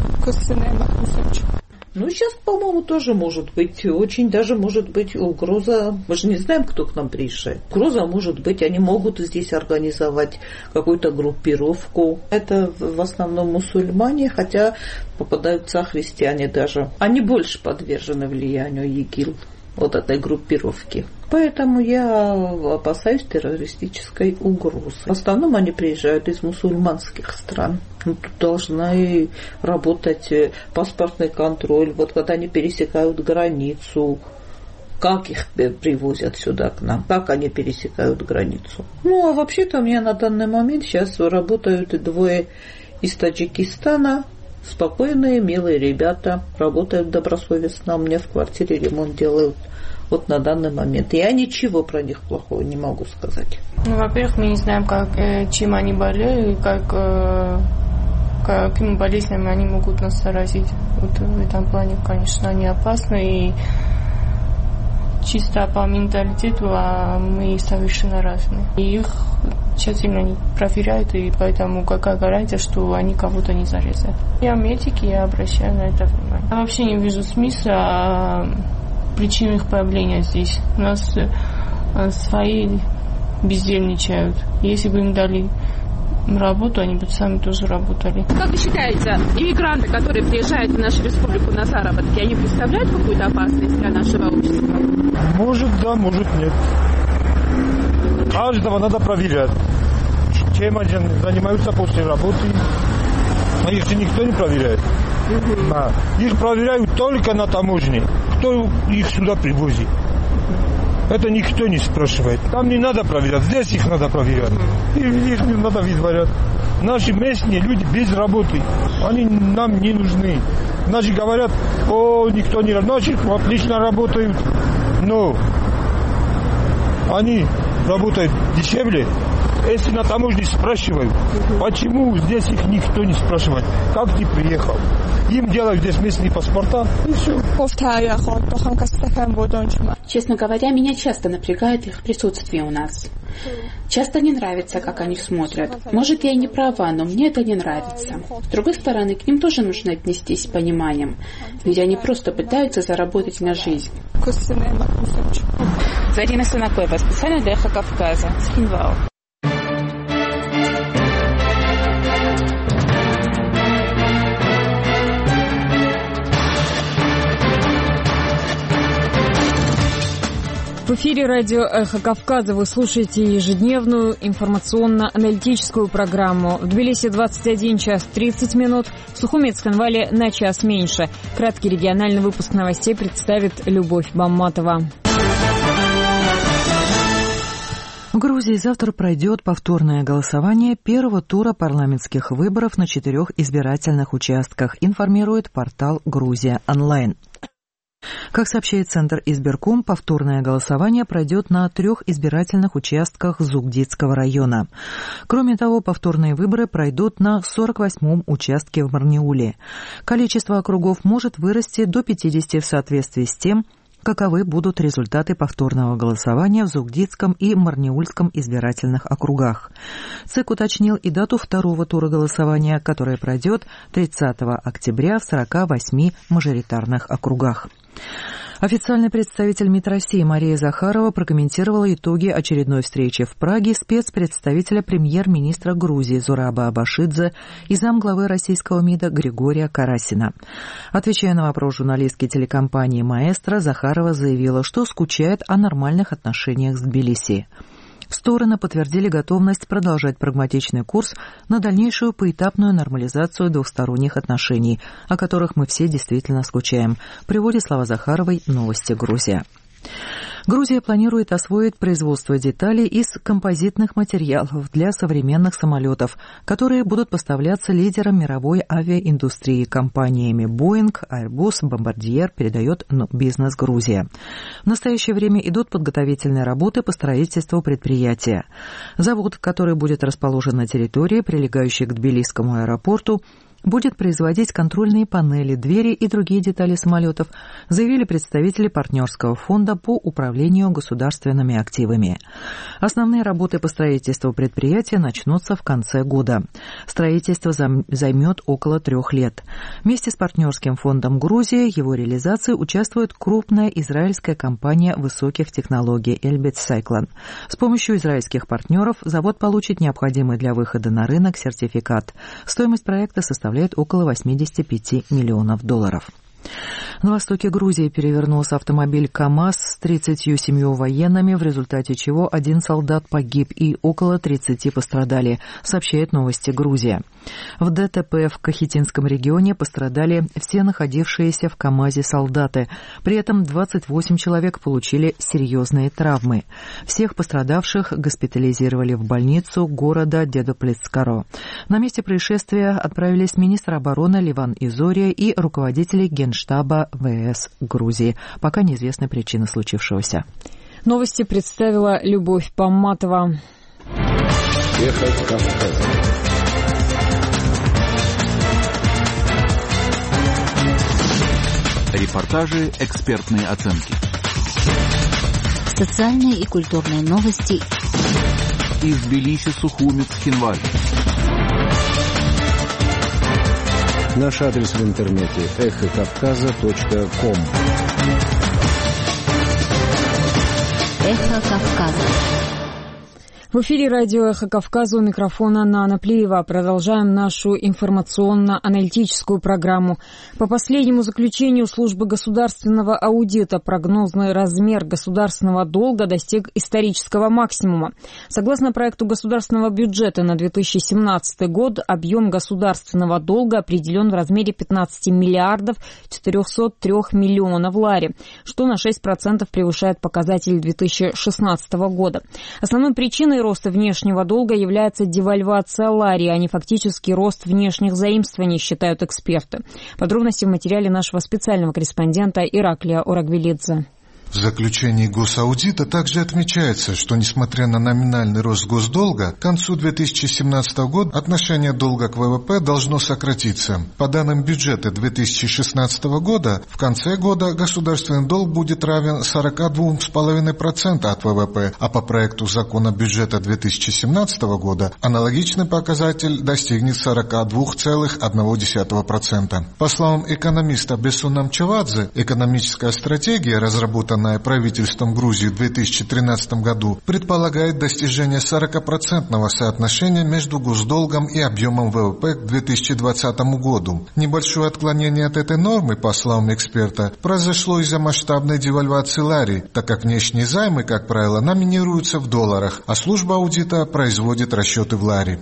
Ну, сейчас, по-моему, тоже может быть, очень даже может быть угроза. Мы же не знаем, кто к нам приезжает. Угроза может быть, они могут здесь организовать какую-то группировку. Это в основном мусульмане, хотя попадаются христиане даже. Они больше подвержены влиянию ИГИЛ, вот этой группировки. Поэтому я опасаюсь террористической угрозы. В основном они приезжают из мусульманских стран. Тут должны работать паспортный контроль. Вот когда они пересекают границу, как их привозят сюда к нам, как они пересекают границу. Ну, а вообще-то у меня на данный момент сейчас работают двое из Таджикистана. Спокойные, милые ребята, работают добросовестно. У меня в квартире ремонт делают. Вот на данный момент. Я ничего про них плохого не могу сказать.
Ну, во-первых, мы не знаем, чем они болеют, какими болезнями они могут нас заразить. Вот в этом плане, конечно, они опасны. И чисто по менталитету мы совершенно разные. И их тщательно не проверяют, и поэтому какая гарантия, что они кого-то не зарезают. Я медик, я обращаю на это внимание. Я вообще не вижу смысла причин их появления здесь. У нас свои бездельничают. Если бы им дали работу, они бы сами тоже работали.
Как вы считаете, иммигранты, которые приезжают в нашу республику на заработки, они представляют какую-то опасность для нашего общества?
Может да, может нет. Каждого надо проверять. Чем они занимаются после работы. А их же никто не проверяет. Их проверяют только на таможне. Кто их сюда привозит? Это никто не спрашивает. Там не надо проверять, здесь их надо проверять. И их не надо выдворять. Наши местные люди без работы. Они нам не нужны. Наши говорят, никто не работает. Наши отлично работают. Но они работают дешевле, Если на таможне спрашивают, почему здесь их никто не спрашивает, как ты приехал? Им делают здесь местные паспорта, и все.
Честно говоря, меня часто напрягает их присутствие у нас. Часто не нравится, как они смотрят. Может, я и не права, но мне это не нравится. С другой стороны, к ним тоже нужно отнестись с пониманием. Ведь они просто пытаются заработать на жизнь.
Зарина Санакоева, специально для «Эхо Кавказа», Схинвал.
В эфире радио «Эхо Кавказа» вы слушаете ежедневную информационно-аналитическую программу. В Тбилиси 21 час 30 минут, в Сухуми и Цхинвале на час меньше. Краткий региональный выпуск новостей представит Любовь Бамматова.
В Грузии завтра пройдет повторное голосование первого тура парламентских выборов на 4 избирательных участках, информирует портал «Грузия онлайн». Как сообщает Центр избирком, повторное голосование пройдет на 3 избирательных участках Зугдидского района. Кроме того, повторные выборы пройдут на 48-м участке в Марниуле. Количество округов может вырасти до 50 в соответствии с тем, каковы будут результаты повторного голосования в Зугдидском и Марниульском избирательных округах. ЦИК уточнил и дату второго тура голосования, которое пройдет 30 октября в 48 мажоритарных округах. Официальный представитель МИД России Мария Захарова прокомментировала итоги очередной встречи в Праге спецпредставителя премьер-министра Грузии Зураба Абашидзе и замглавы российского МИДа Григория Карасина. Отвечая на вопрос журналистки телекомпании «Маэстро», Захарова заявила, что скучает о нормальных отношениях с Тбилиси. Стороны подтвердили готовность продолжать прагматичный курс на дальнейшую поэтапную нормализацию двухсторонних отношений, о которых мы все действительно скучаем. Приводит слова Захаровой «Новости Грузия». Грузия планирует освоить производство деталей из композитных материалов для современных самолетов, которые будут поставляться лидерам мировой авиаиндустрии компаниями Boeing, Airbus, Bombardier, передает «Бизнес Грузия». В настоящее время идут подготовительные работы по строительству предприятия. Завод, который будет расположен на территории, прилегающей к Тбилисскому аэропорту, будет производить контрольные панели, двери и другие детали самолетов, заявили представители партнерского фонда по управлению государственными активами. Основные работы по строительству предприятия начнутся в конце года. Строительство займет около 3 лет. Вместе с партнерским фондом Грузии его реализации участвует крупная израильская компания высоких технологий Elbit Cyclone. С помощью израильских партнеров завод получит необходимый для выхода на рынок сертификат. Стоимость проекта составляет около $85 миллионов. На востоке Грузии перевернулся автомобиль КАМАЗ с 37 военными, в результате чего 1 солдат погиб и около 30 пострадали, сообщает «Новости Грузия». В ДТП в Кахетинском регионе пострадали все находившиеся в КАМАЗе солдаты. При этом 28 человек получили серьезные травмы. Всех пострадавших госпитализировали в больницу города Дедоплицкаро. На месте происшествия отправились министр обороны Ливан Изория и руководители Генштаба ВС Грузии. Пока неизвестны причины случившегося.
Новости представила Любовь Бамматова.
Эхо Кавказа. Репортажи, экспертные оценки.
Социальные и культурные новости.
Из Тбилиси, Сухуми, Цхинваль. Наш адрес в интернете эхокавказа.ком.
Эхо Кавказа.
В эфире радио «Эхо Кавказа», у микрофона Нана Плиева. Продолжаем нашу информационно-аналитическую программу. По последнему заключению службы государственного аудита прогнозный размер государственного долга достиг исторического максимума. Согласно проекту государственного бюджета на 2017 год, объем государственного долга определен в размере 15 миллиардов 403 миллионов лари, что на 6% превышает показатель 2016 года. Основной причиной роста внешнего долга является девальвация лари, а не фактический рост внешних заимствований, считают эксперты. Подробности в материале нашего специального корреспондента Ираклия Орагвелидзе.
В заключении госаудита также отмечается, что несмотря на номинальный рост госдолга, к концу 2017 года отношение долга к ВВП должно сократиться. По данным бюджета 2016 года, в конце года государственный долг будет равен 42,5% от ВВП, а по проекту закона бюджета 2017 года аналогичный показатель достигнет 42,1%. По словам экономиста Бессона Мчавадзе, экономическая стратегия, разработанная правительством Грузии в 2013 году, предполагает достижение 40% соотношения между госдолгом и объемом ВВП к 2020 году. Небольшое отклонение от этой нормы, по словам эксперта, произошло из-за масштабной девальвации лари, так как внешние займы, как правило, номинируются в долларах, а служба аудита производит расчеты в лари.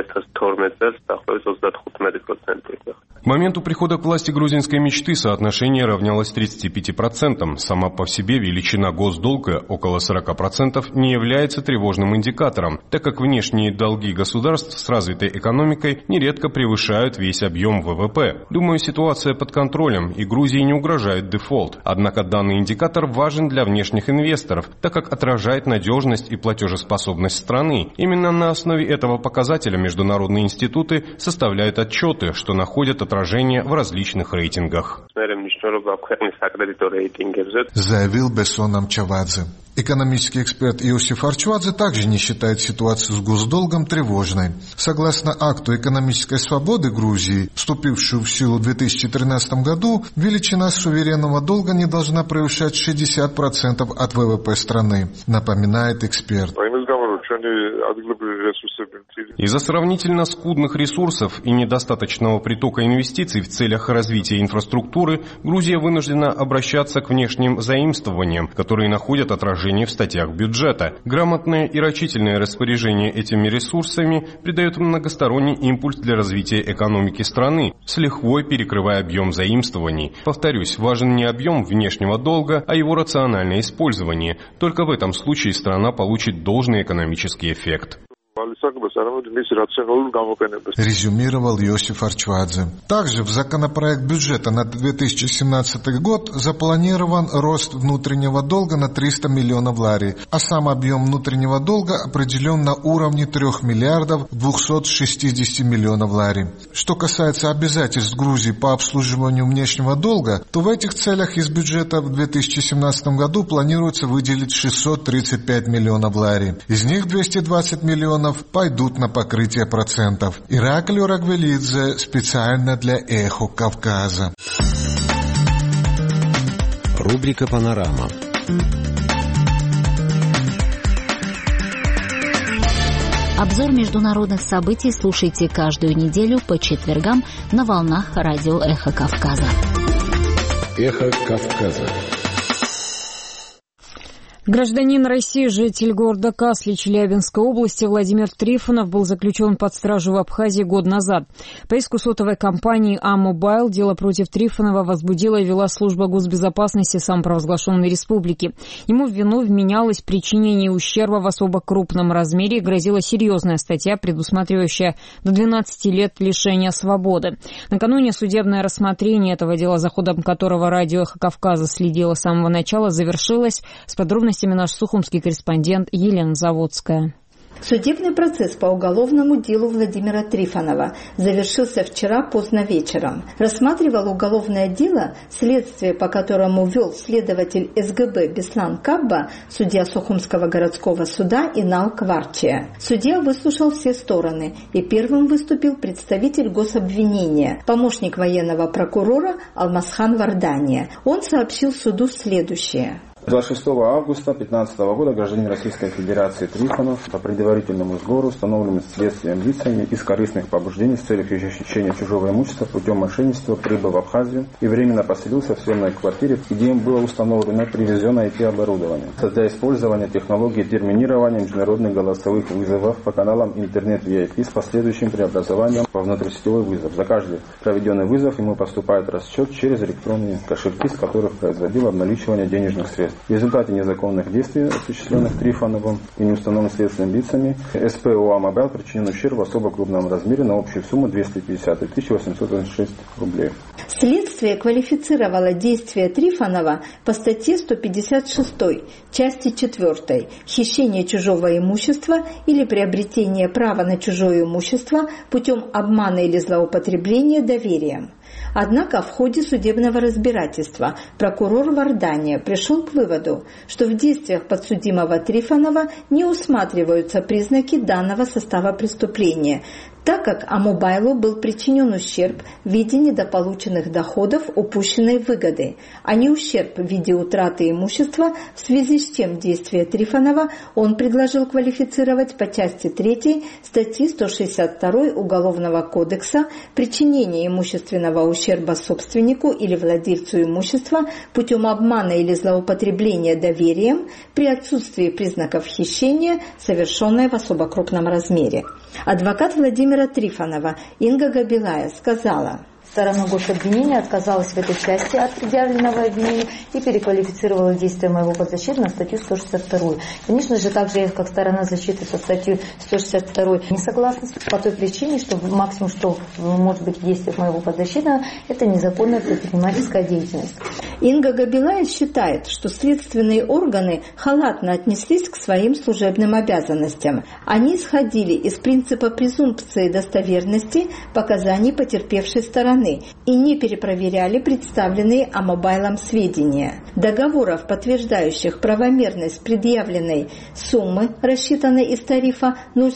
К моменту прихода к власти грузинской мечты соотношение равнялось 35%. Сама по себе величина госдолга около 40% не является тревожным индикатором, так как внешние долги государств с развитой экономикой нередко превышают весь объем ВВП. Думаю, ситуация под контролем, и Грузии не угрожает дефолт. Однако данный индикатор важен для внешних инвесторов, так как отражает надежность и платежеспособность страны. Именно на основе этого показателя международные институты составляют отчеты, что находят отражение в различных рейтингах.
Заявил Бессон Мчавадзе. Экономический эксперт Иосиф Арчвадзе также не считает ситуацию с госдолгом тревожной. Согласно акту экономической свободы Грузии, вступившую в силу в 2013 году, величина суверенного долга не должна превышать 60% от ВВП страны, напоминает эксперт.
Из-за сравнительно скудных ресурсов и недостаточного притока инвестиций в целях развития инфраструктуры, Грузия вынуждена обращаться к внешним заимствованиям, которые находят отражение в статьях бюджета. Грамотное и рачительное распоряжение этими ресурсами придает многосторонний импульс для развития экономики страны, с лихвой перекрывая объем заимствований. Повторюсь, важен не объем внешнего долга, а его рациональное использование. Только в этом случае страна получит должный экономический эффект.
Резюмировал Иосиф Арчвадзе. Также в законопроект бюджета на 2017 год запланирован рост внутреннего долга на 300 миллионов лари, а сам объем внутреннего долга определен на уровне 3 миллиардов 260 миллионов лари. Что касается обязательств Грузии по обслуживанию внешнего долга, то в этих целях из бюджета в 2017 году планируется выделить 635 миллионов лари. Из них 220 миллионов пойдут на покрытие процентов. Ираклий Рагвелидзе специально для «Эхо Кавказа».
Рубрика «Панорама».
Обзор международных событий слушайте каждую неделю по четвергам на волнах радио «Эхо Кавказа».
«Эхо Кавказа».
Гражданин России, житель города Касли Челябинской области Владимир Трифонов был заключен под стражу в Абхазии год назад. По иску сотовой компании «А-Мобайл» дело против Трифонова возбудила и вела служба госбезопасности самопровозглашенной республики. Ему в вину вменялось причинение ущерба в особо крупном размере и грозила серьезная статья, предусматривающая до 12 лет лишения свободы. Накануне судебное рассмотрение этого дела, за ходом которого радио «Эхо Кавказа» следило с самого начала, завершилось. С подробностями наш сухумский корреспондент Елена Заводская.
Судебный процесс по уголовному делу Владимира Трифонова завершился вчера поздно вечером. Рассматривал уголовное дело, следствие по которому вел следователь СГБ Беслан Кабба, судья Сухумского городского суда Инал Кварчия. Судья выслушал все стороны, и первым выступил представитель гособвинения, помощник военного прокурора Алмазхан Вардания. Он сообщил суду следующее.
26 августа 2015 года гражданин Российской Федерации Трифонов по предварительному сговору, установленным следствием лицами из корыстных побуждений с целью хищения чужого имущества путем мошенничества прибыл в Абхазию и временно поселился в съемной квартире, где им было установлено привезенное IT-оборудование для использования технологии терминирования международных голосовых вызовов по каналам интернет-VIP с последующим преобразованием во внутрисетевой вызов. За каждый проведенный вызов ему поступает расчет через электронные кошельки, с которых производил обналичивание денежных средств. В результате незаконных действий, осуществленных Трифоновым и неустановленными следственными лицами, СП ОАО «Мобайл» причинен ущерб в особо крупном размере на общую сумму 250 886 рублей.
Следствие квалифицировало действия Трифонова по статье 156, части 4 «Хищение чужого имущества или приобретение права на чужое имущество путем обмана или злоупотребления доверием». Однако в ходе судебного разбирательства прокурор Вардания пришел к выводу, что в действиях подсудимого Трифонова не усматриваются признаки данного состава преступления, так как Амобайлу был причинен ущерб в виде недополученных доходов упущенной выгоды, а не ущерб в виде утраты имущества, в связи с чем действия Трифонова он предложил квалифицировать по части 3 статьи 162 Уголовного кодекса «Причинение имущественного ущерба собственнику или владельцу имущества путем обмана или злоупотребления доверием при отсутствии признаков хищения, совершенное в особо крупном размере». Адвокат Владимира Трифонова Инга Габилая сказала:
Сторона гособвинения отказалась в этой части от предъявленного обвинения и переквалифицировала действия моего подзащитного на статью 162. Конечно же, также я, как сторона защиты, со статьей 162 не согласна по той причине, что максимум, что может быть в действиях моего подзащитного, это незаконная предпринимательская деятельность.
Инга Габилая считает, что следственные органы халатно отнеслись к своим служебным обязанностям. Они исходили из принципа презумпции достоверности показаний потерпевшей стороны и не перепроверяли представленные Амобайлом сведения. Договоров, подтверждающих правомерность предъявленной суммы, рассчитанной из тарифа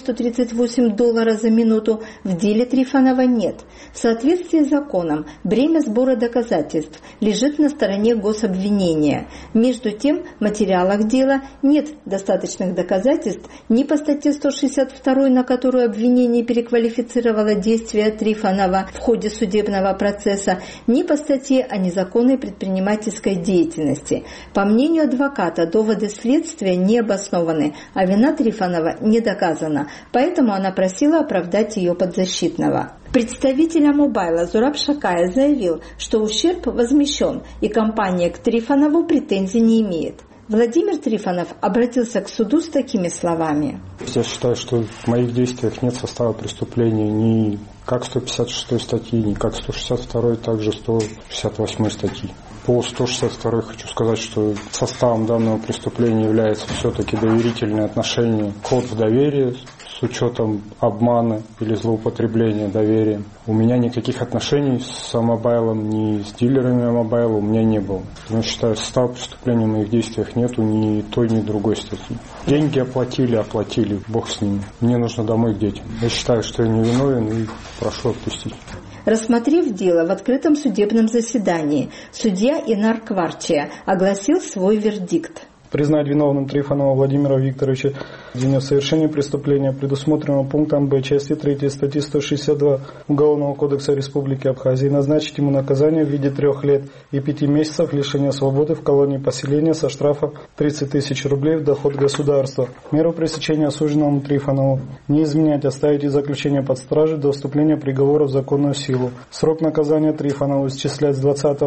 $0,138 за минуту, в деле Трифонова нет. В соответствии с законом бремя сбора доказательств лежит на стороне гособвинения. Между тем, в материалах дела нет достаточных доказательств ни по статье 162, на которую обвинение переквалифицировало действия Трифонова в ходе судебного процесса, ни по статье о незаконной предпринимательской деятельности. По мнению адвоката, доводы следствия не обоснованы, а вина Трифонова не доказана, поэтому она просила оправдать ее подзащитного. Представитель Амобайла Зураб Шакая заявил, что ущерб возмещен и компания к Трифонову претензий не имеет. Владимир Трифонов обратился к суду с такими словами.
Я считаю, что в моих действиях нет состава преступления ни как 156 статьи, ни как 162, также 168 статьи. По 162 хочу сказать, что составом данного преступления является все-таки доверительное отношение, вход в доверие с учетом обмана или злоупотребления доверием. У меня никаких отношений с Амобайлом, ни с дилерами Амобайла у меня не было. Я считаю, состава преступления в моих действиях нету ни той, ни другой статьи. Деньги оплатили, бог с ними. Мне нужно домой к детям. Я считаю, что я невиновен и прошу отпустить.
Рассмотрев дело в открытом судебном заседании, судья Инар Кварчия огласил свой вердикт.
Признать виновным Трифонова Владимира Викторовича в совершении преступления, предусмотренного пунктом Б части 3 статьи 162 Уголовного кодекса Республики Абхазия, назначить ему наказание в виде 3 лет и 5 месяцев лишения свободы в колонии поселения со штрафом 30 тысяч рублей в доход государства. Меру пресечения осужденному Трифонову не изменять, оставить и заключение под стражей до вступления приговора в законную силу. Срок наказания Трифонову исчислять с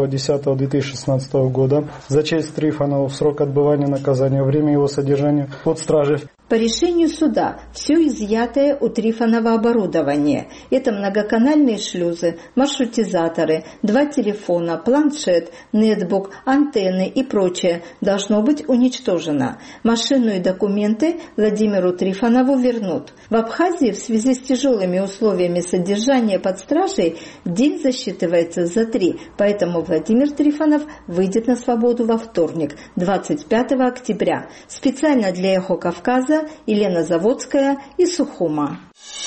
20.10.2016 года. Зачесть Трифонову в срок отбывания наказания, время его содержания под стражей.
По решению суда все изъятое у Трифонова оборудование – это многоканальные шлюзы, маршрутизаторы, 2 телефона, планшет, нетбук, антенны и прочее – должно быть уничтожено. Машину и документы Владимиру Трифонову вернут. В Абхазии в связи с тяжелыми условиями содержания под стражей день засчитывается за 3, поэтому Владимир Трифонов выйдет на свободу во вторник, 25 октября. Специально для «Эхо Кавказа» Елена Заводская и Сухума.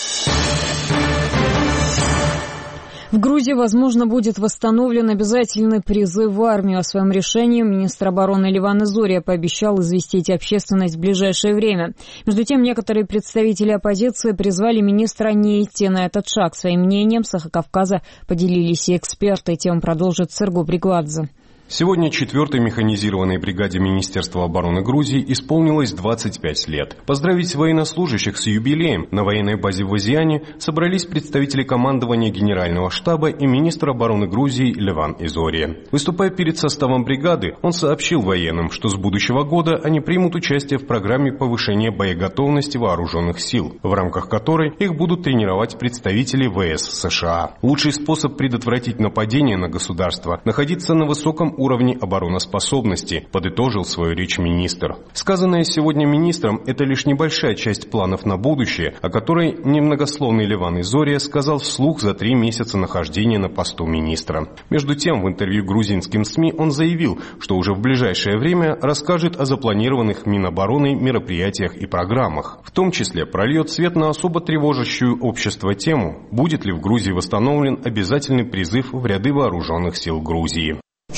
В Грузии, возможно, будет восстановлен обязательный призыв в армию. О своем решении министр обороны Ливан Зория пообещал известить общественность в ближайшее время. Между тем, некоторые представители оппозиции призвали министра не идти на этот шаг. Своим мнением с Эхо Кавказа поделились и эксперты. Тему продолжит Сергу Бригладзе.
Сегодня 4-й механизированной бригаде Министерства обороны Грузии исполнилось 25 лет. Поздравить военнослужащих с юбилеем на военной базе в Азиане собрались представители командования Генерального штаба и министр обороны Грузии Леван Изория. Выступая перед составом бригады, он сообщил военным, что с будущего года они примут участие в программе повышения боеготовности вооруженных сил, в рамках которой их будут тренировать представители ВС США. Лучший способ предотвратить нападение на государство – находиться на высоком уровне обороноспособности, подытожил свою речь министр. Сказанное сегодня министром – это лишь небольшая часть планов на будущее, о которой немногословный Леван Изория сказал вслух за 3 месяца нахождения на посту министра. Между тем, в интервью грузинским СМИ он заявил, что уже в ближайшее время расскажет о запланированных Минобороны мероприятиях и программах. В том числе прольет свет на особо тревожащую общество тему, будет ли в Грузии восстановлен обязательный призыв в ряды вооруженных сил Грузии.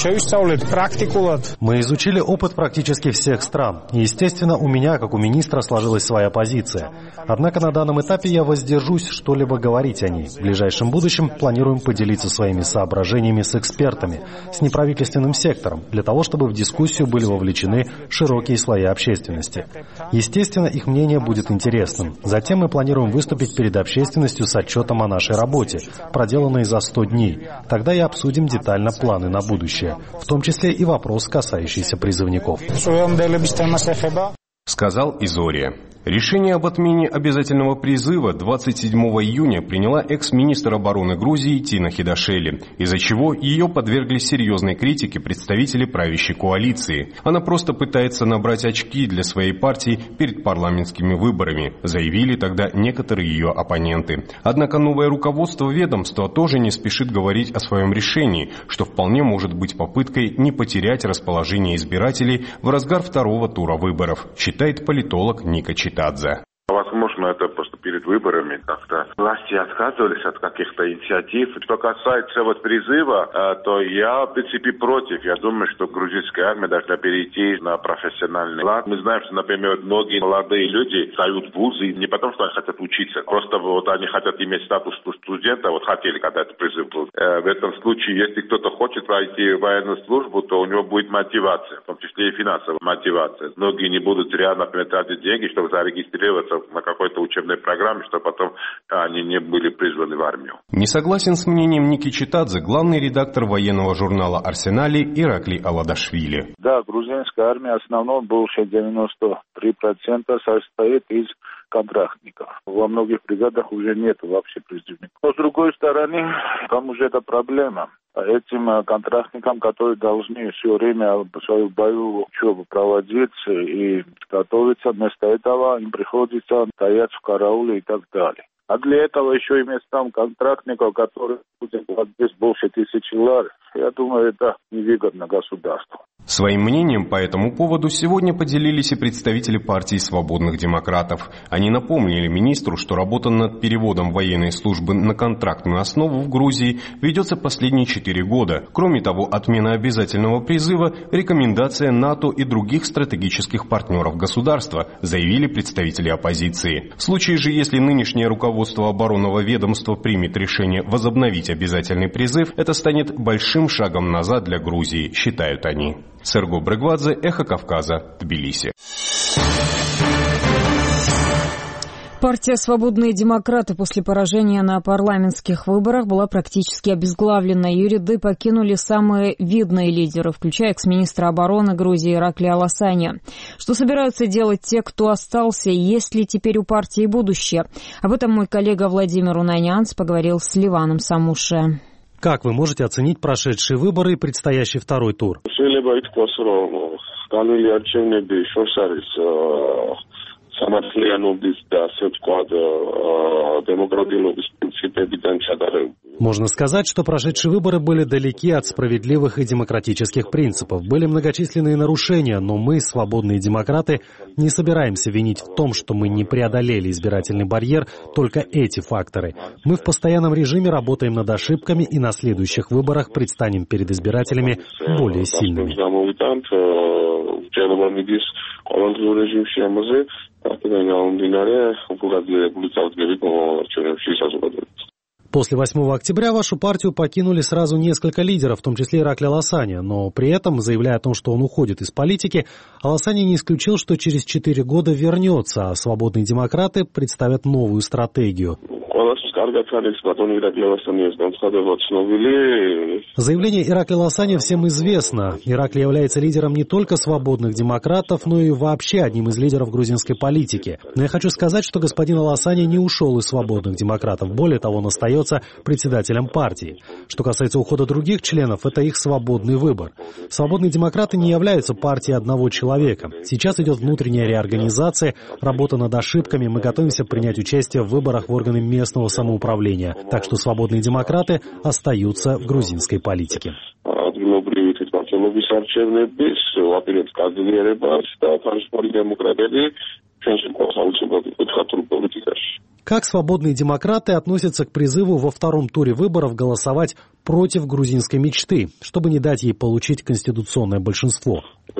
Мы изучили опыт практически всех стран. И, естественно, у меня, как у министра, сложилась своя позиция. Однако на данном этапе я воздержусь что-либо говорить о ней. В ближайшем будущем планируем поделиться своими соображениями с экспертами, с неправительственным сектором, для того, чтобы в дискуссию были вовлечены широкие слои общественности. Естественно, их мнение будет интересным. Затем мы планируем выступить перед общественностью с отчетом о нашей работе, проделанной за 100 дней. Тогда и обсудим детально планы на будущее, в том числе и вопрос, касающийся призывников.
Сказал Изория. Решение об отмене обязательного призыва 27 июня приняла экс-министр обороны Грузии Тина Хидашели, из-за чего ее подвергли серьезной критике представители правящей коалиции. Она просто пытается набрать очки для своей партии перед парламентскими выборами, заявили тогда некоторые ее оппоненты. Однако новое руководство ведомства тоже не спешит говорить о своем решении, что вполне может быть попыткой не потерять расположение избирателей в разгар второго тура выборов, считает политолог Ника Читадзе.
Возможно, это просто перед выборами как-то власти отказывались от каких-то инициатив. Что касается призыва, то я, в принципе, против. Я думаю, что грузинская армия должна перейти на профессиональный лад. Мы знаем, что, например, многие молодые люди встают в вузы не потому, что они хотят учиться. Просто они хотят иметь статус студента, хотели, когда этот призыв был. В этом случае, если кто-то хочет пройти военную службу, то у него будет мотивация, в том числе и финансовая мотивация. Многие не будут реально, например, тратить деньги, чтобы зарегистрироваться на какой-то учебной программе, чтобы потом они не были призваны в армию.
Не согласен с мнением Ники Читадзе главный редактор военного журнала «Арсенали» Ираклий Аладашвили.
Да, грузинская армия в основном больше 93% состоит из контрактников. Во многих бригадах уже нет вообще призывников. Но с другой стороны, там уже это проблема. Этим контрактникам, которые должны все время свою боевую учебу проводить и готовиться, вместо этого им приходится стоять в карауле и так далее. А для этого еще иметь там контрактников, которые будут платить больше $1000, я думаю, это невыгодно государству.
Своим мнением по этому поводу сегодня поделились и представители партии «Свободных демократов». Они напомнили министру, что работа над переводом военной службы на контрактную основу в Грузии ведется последние 4 года. Кроме того, отмена обязательного призыва – рекомендация НАТО и других стратегических партнеров государства, заявили представители оппозиции. В случае же, если нынешнее руководство оборонного ведомства примет решение возобновить обязательный призыв, это станет большим шагом назад для Грузии, считают они. Серго Брегвадзе, Эхо Кавказа, Тбилиси.
Партия «Свободные демократы» после поражения на парламентских выборах была практически обезглавлена. Ее ряды покинули самые видные лидеры, включая экс-министра обороны Грузии Ираклия Аласаня. Что собираются делать те, кто остался, и есть ли теперь у партии будущее? Об этом мой коллега Владимир Унанянц поговорил с Ливаном Самуше.
Как вы можете оценить прошедшие выборы и предстоящий второй тур? Можно сказать, что прошедшие выборы были далеки от справедливых и демократических принципов. Были многочисленные нарушения, но мы, свободные демократы, не собираемся винить в том, что мы не преодолели избирательный барьер, только эти факторы. Мы в постоянном режиме работаем над ошибками и на следующих выборах предстанем перед избирателями более сильными. После 8 октября вашу партию покинули сразу несколько лидеров, в том числе Иракли Аласани, но при этом, заявляя о том, что он уходит из политики, Аласани не исключил, что через 4 года вернется, а свободные демократы представят новую стратегию. Заявление Иракли Аласани всем известно. Иракли является лидером не только свободных демократов, но и вообще одним из лидеров грузинской политики. Но я хочу сказать, что господин Аласани не ушел из свободных демократов. Более того, он остается председателем партии. Что касается ухода других членов, это их свободный выбор. Свободные демократы не являются партией одного человека. Сейчас идет внутренняя реорганизация, работа над ошибками. Мы готовимся принять участие в выборах в органы местного самоуправления. Так что свободные демократы остаются в грузинской политике. Как свободные демократы относятся к призыву во втором туре выборов голосовать против грузинской мечты, чтобы не дать ей получить конституционное большинство?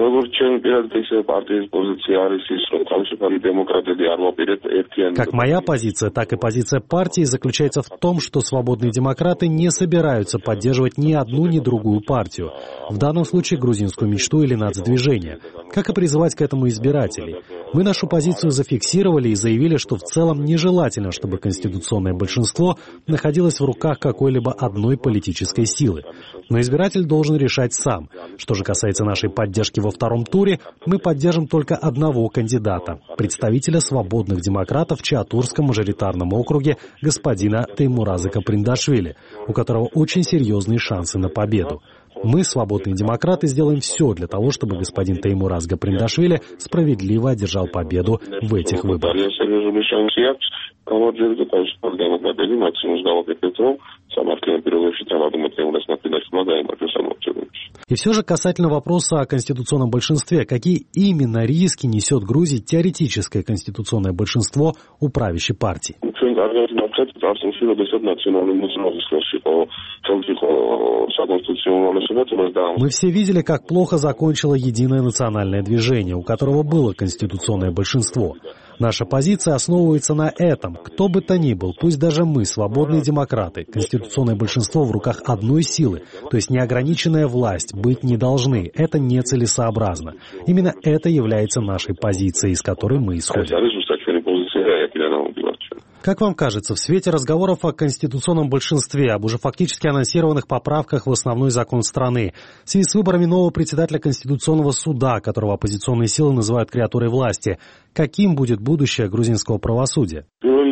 Как моя позиция, так и позиция партии заключается в том, что свободные демократы не собираются поддерживать ни одну, ни другую партию. В данном случае грузинскую мечту или нацдвижение. Как и призывать к этому избирателей. Мы нашу позицию зафиксировали и заявили, что в целом нежелательно, чтобы конституционное большинство находилось в руках какой-либо одной политической силы. Но избиратель должен решать сам. Что же касается нашей поддержки во втором туре, мы поддержим только одного кандидата, представителя свободных демократов в Чаатурском мажоритарном округе господина Теймураза Гаприндашвили, у которого очень серьезные шансы на победу. Мы, свободные демократы, сделаем все для того, чтобы господин Теймураз Гаприндашвили справедливо одержал победу в этих выборах. И все же касательно вопроса о конституционном большинстве, какие именно риски несет Грузии теоретическое конституционное большинство у правящей партии? Мы все видели, как плохо закончило единое национальное движение, у которого было конституционное большинство. Наша позиция основывается на этом. Кто бы то ни был, пусть даже мы, свободные демократы, конституционное большинство в руках одной силы, то есть неограниченная власть, быть не должны. Это нецелесообразно. Именно это является нашей позицией, из которой мы исходим. Как вам кажется, в свете разговоров о конституционном большинстве, об уже фактически анонсированных поправках в основной закон страны, в связи с выборами нового председателя Конституционного суда, которого оппозиционные силы называют креатурой власти, каким будет будущее грузинского правосудия?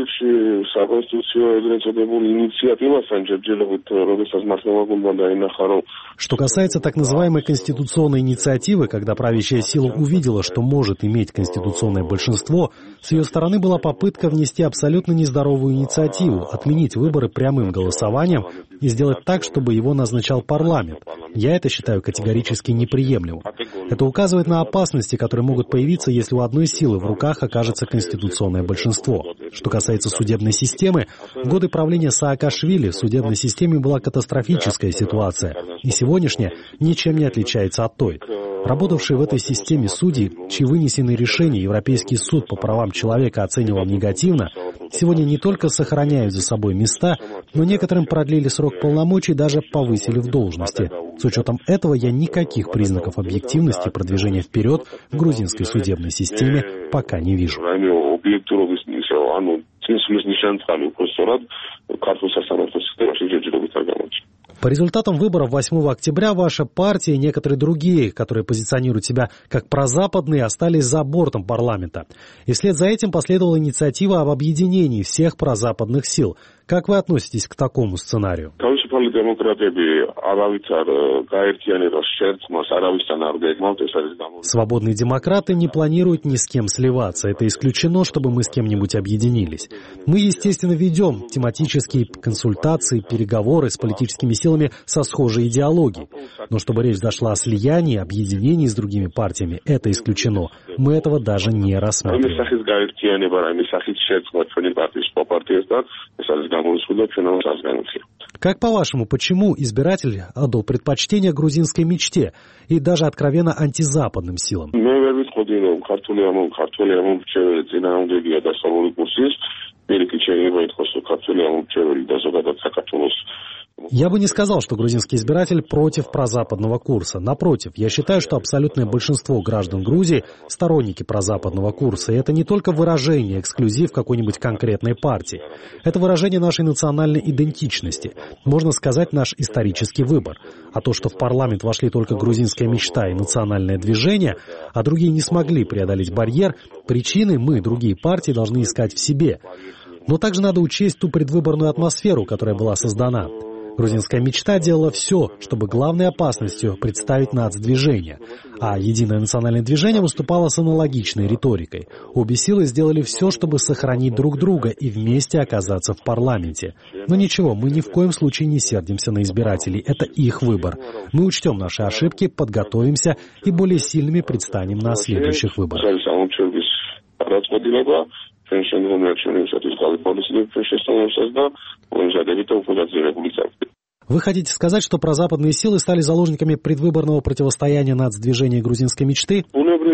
Что касается так называемой конституционной инициативы, когда правящая сила увидела, что может иметь конституционное большинство, с ее стороны была попытка внести абсолютно нездоровую инициативу, отменить выборы прямым голосованием и сделать так, чтобы его назначал парламент. Я это считаю категорически неприемлемым. Это указывает на опасности, которые могут появиться, если у одной силы в руках окажется конституционное большинство. Что касается судебной системы, в годы правления Саакашвили в судебной системе была катастрофическая ситуация, и сегодняшняя ничем не отличается от той. Работавшие в этой системе судьи, чьи вынесенные решения Европейский суд по правам человека оценивал негативно, сегодня не только сохраняют за собой места, но некоторым продлили срок полномочий, даже повысили в должности. С учетом этого я никаких признаков объективности и продвижения вперед в грузинской судебной системе пока не вижу. По результатам выборов 8 октября ваша партия и некоторые другие, которые позиционируют себя как прозападные, остались за бортом парламента. И вслед за этим последовала инициатива об объединении всех прозападных сил. Как вы относитесь к такому сценарию? Свободные демократы не планируют ни с кем сливаться. Это исключено, чтобы мы с кем-нибудь объединились. Мы, естественно, ведем тематические консультации, переговоры с политическими силами со схожей идеологией. Но чтобы речь зашла о слиянии, объединении с другими партиями, это исключено. Мы этого даже не рассматриваем. Как, по-вашему, по-вашему, почему избиратель отдал предпочтение грузинской мечте и даже откровенно антизападным силам? Я бы не сказал, что грузинский избиратель против прозападного курса. Напротив, я считаю, что абсолютное большинство граждан Грузии – сторонники прозападного курса. И это не только выражение, эксклюзив какой-нибудь конкретной партии. Это выражение нашей национальной идентичности. Можно сказать, наш исторический выбор. А то, что в парламент вошли только грузинская мечта и национальное движение, а другие не смогли преодолеть барьер, причины мы, другие партии, должны искать в себе. Но также надо учесть ту предвыборную атмосферу, которая была создана. Грузинская мечта делала все, чтобы главной опасностью представить нацдвижение, а Единое национальное движение выступало с аналогичной риторикой. Обе силы сделали все, чтобы сохранить друг друга и вместе оказаться в парламенте. Но ничего, мы ни в коем случае не сердимся на избирателей, это их выбор. Мы учтем наши ошибки, подготовимся и более сильными предстанем на следующих выборах. Вы хотите сказать, что прозападные силы стали заложниками предвыборного противостояния нацдвижения и грузинской мечты?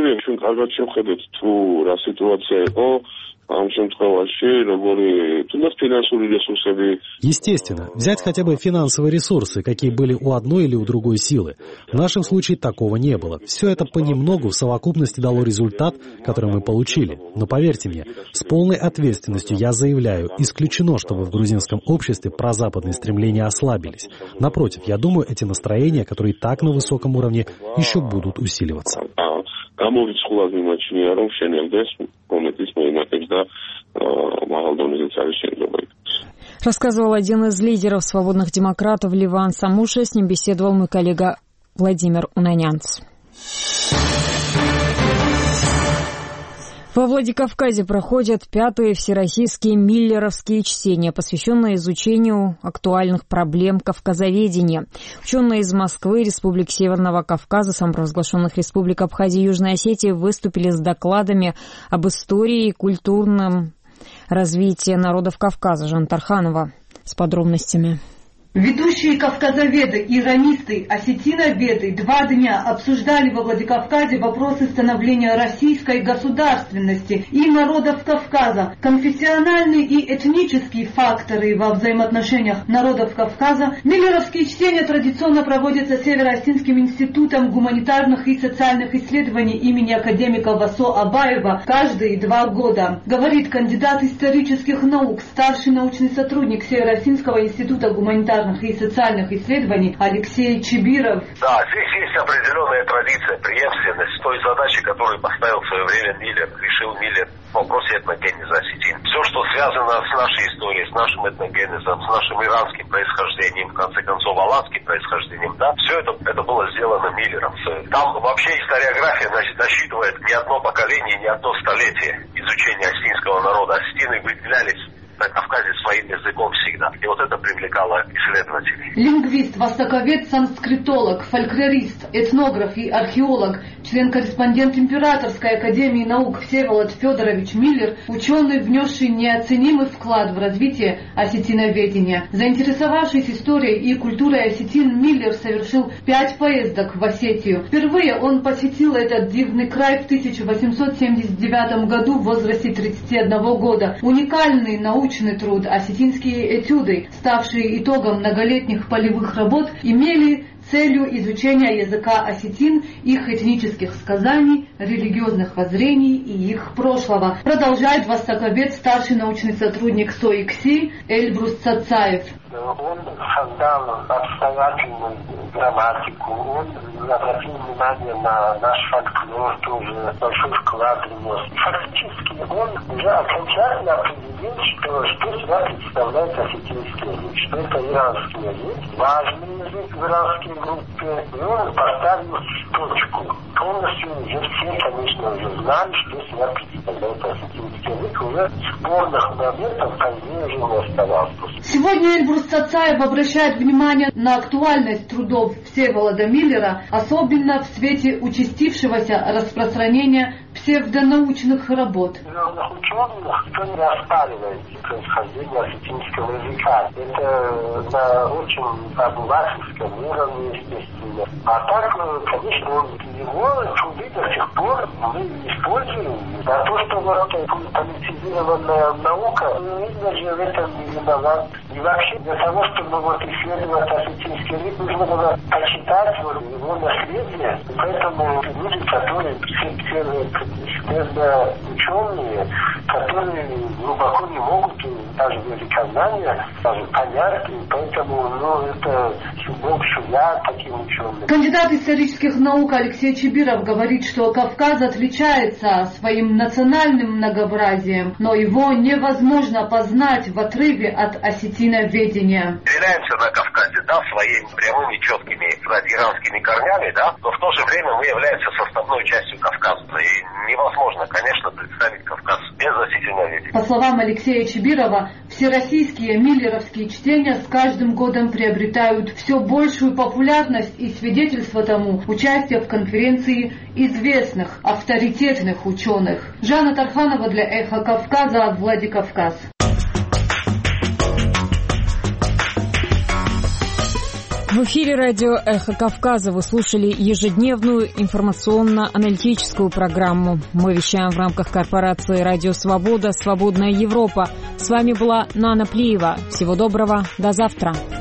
Естественно. Взять хотя бы финансовые ресурсы, какие были у одной или у другой силы. В нашем случае такого не было. Все это понемногу в совокупности дало результат, который мы получили. Но поверьте мне, с полной ответственностью я заявляю, исключено, чтобы в грузинском обществе прозападные стремления ослабились. Напротив, я думаю, эти настроения, которые так на высоком уровне, еще будут усиливаться.
Рассказывал один из лидеров свободных демократов Ливан Самуша. С ним беседовал мой коллега Владимир Унанянц. Во Владикавказе проходят 5-е всероссийские миллеровские чтения, посвященные изучению актуальных проблем кавказоведения. Ученые из Москвы, Республик Северного Кавказа, самопровозглашенных Республик Абхазии и Южной Осетии выступили с докладами об истории и культурном развитии народов Кавказа. Жанна Тарханова с подробностями.
Ведущие кавказоведы, иранисты, осетиноведы 2 дня обсуждали во Владикавказе вопросы становления российской государственности и народов Кавказа, конфессиональные и этнические факторы во взаимоотношениях народов Кавказа. Миллеровские чтения традиционно проводятся Северо-Осетинским институтом гуманитарных и социальных исследований имени академика Васо Абаева каждые 2 года, говорит кандидат исторических наук, старший научный сотрудник Северо-Осетинского института гуманитарных и социальных исследований Алексей Чибиров.
Да, здесь есть определенная традиция, преемственность той задачи, которую поставил в свое время Миллер, решил Миллер в вопросе этногенеза осетин. Все, что связано с нашей историей, с нашим этногенезом, с нашим иранским происхождением, в конце концов, аланским происхождением, да, все это было сделано Миллером. Там вообще историография, значит, насчитывает не одно поколение, не одно столетие изучения осетинского народа. Осетины выделялись на Кавказе своим языком всегда. И вот это привлекало исследователей.
Лингвист, востоковед, санскритолог, фольклорист, этнограф и археолог, член-корреспондент Императорской академии наук Всеволод Федорович Миллер, ученый, внесший неоценимый вклад в развитие осетиноведения. Заинтересовавшись историей и культурой осетин, Миллер совершил 5 поездок в Осетию. Впервые он посетил этот дивный край в 1879 году в возрасте 31 года. Уникальный научный труд «Осетинские этюды», ставшие итогом многолетних полевых работ, имели целью изучения языка осетин, их этнических сказаний, религиозных воззрений и их прошлого. Продолжает востоковед, старший научный сотрудник СОИКСИ Эльбрус Цацаев.
Он создал обстоятельную грамматику, он обратил внимание на наш фольклор, тоже большой вклад внес. Фактически он уже окончательно определил, что себя представляет осетинский язык, что это иранский язык, важный язык в иранской группе, и он поставил точку. Полностью уже все, конечно, уже знали, что себя представляет осетинский язык, уже спорных моментов там уже не оставалось.
Сегодня Эльбрус Цацаев обращает внимание на актуальность трудов Всеволода Миллера, особенно в свете участившегося распространения псевдонаучных работ.
Ученых, кто не оспаривает происхождение осетинского языка. Это на очень обывательском уровне, естественно. А так, конечно, его труды до сих пор мы используем. А то, что вот политизированная наука, видно же в этом не виноват. И вообще для того, чтобы вот исследовать осетинский язык, нужно было почитать вот его наследие. Поэтому люди, которые ученые, которые глубоко не могут даже в языкознании даже понять, и поэтому это Бог шуя таким ученым.
Кандидат исторических наук Алексей Чибиров говорит, что Кавказ отличается своим национальным многообразием, но его невозможно познать в отрыве от осетиноведения.
Являемся на Кавказе, своими прямыми, четкими иранскими корнями, но в то же время мы являемся составной частью Кавказа. И невозможно, конечно, представить Кавказ без осетиноведения.
По словам Алексея Чибирова, всероссийские миллеровские чтения с каждым годом приобретают все большую популярность, и свидетельство тому участие в конференции известных, авторитетных ученых. Жанна Тарханова для «Эхо Кавказа», Владикавказ.
В эфире радио «Эхо Кавказа» вы слушали ежедневную информационно-аналитическую программу. Мы вещаем в рамках корпорации «Радио Свобода. Свободная Европа». С вами была Нана Плиева. Всего доброго. До завтра.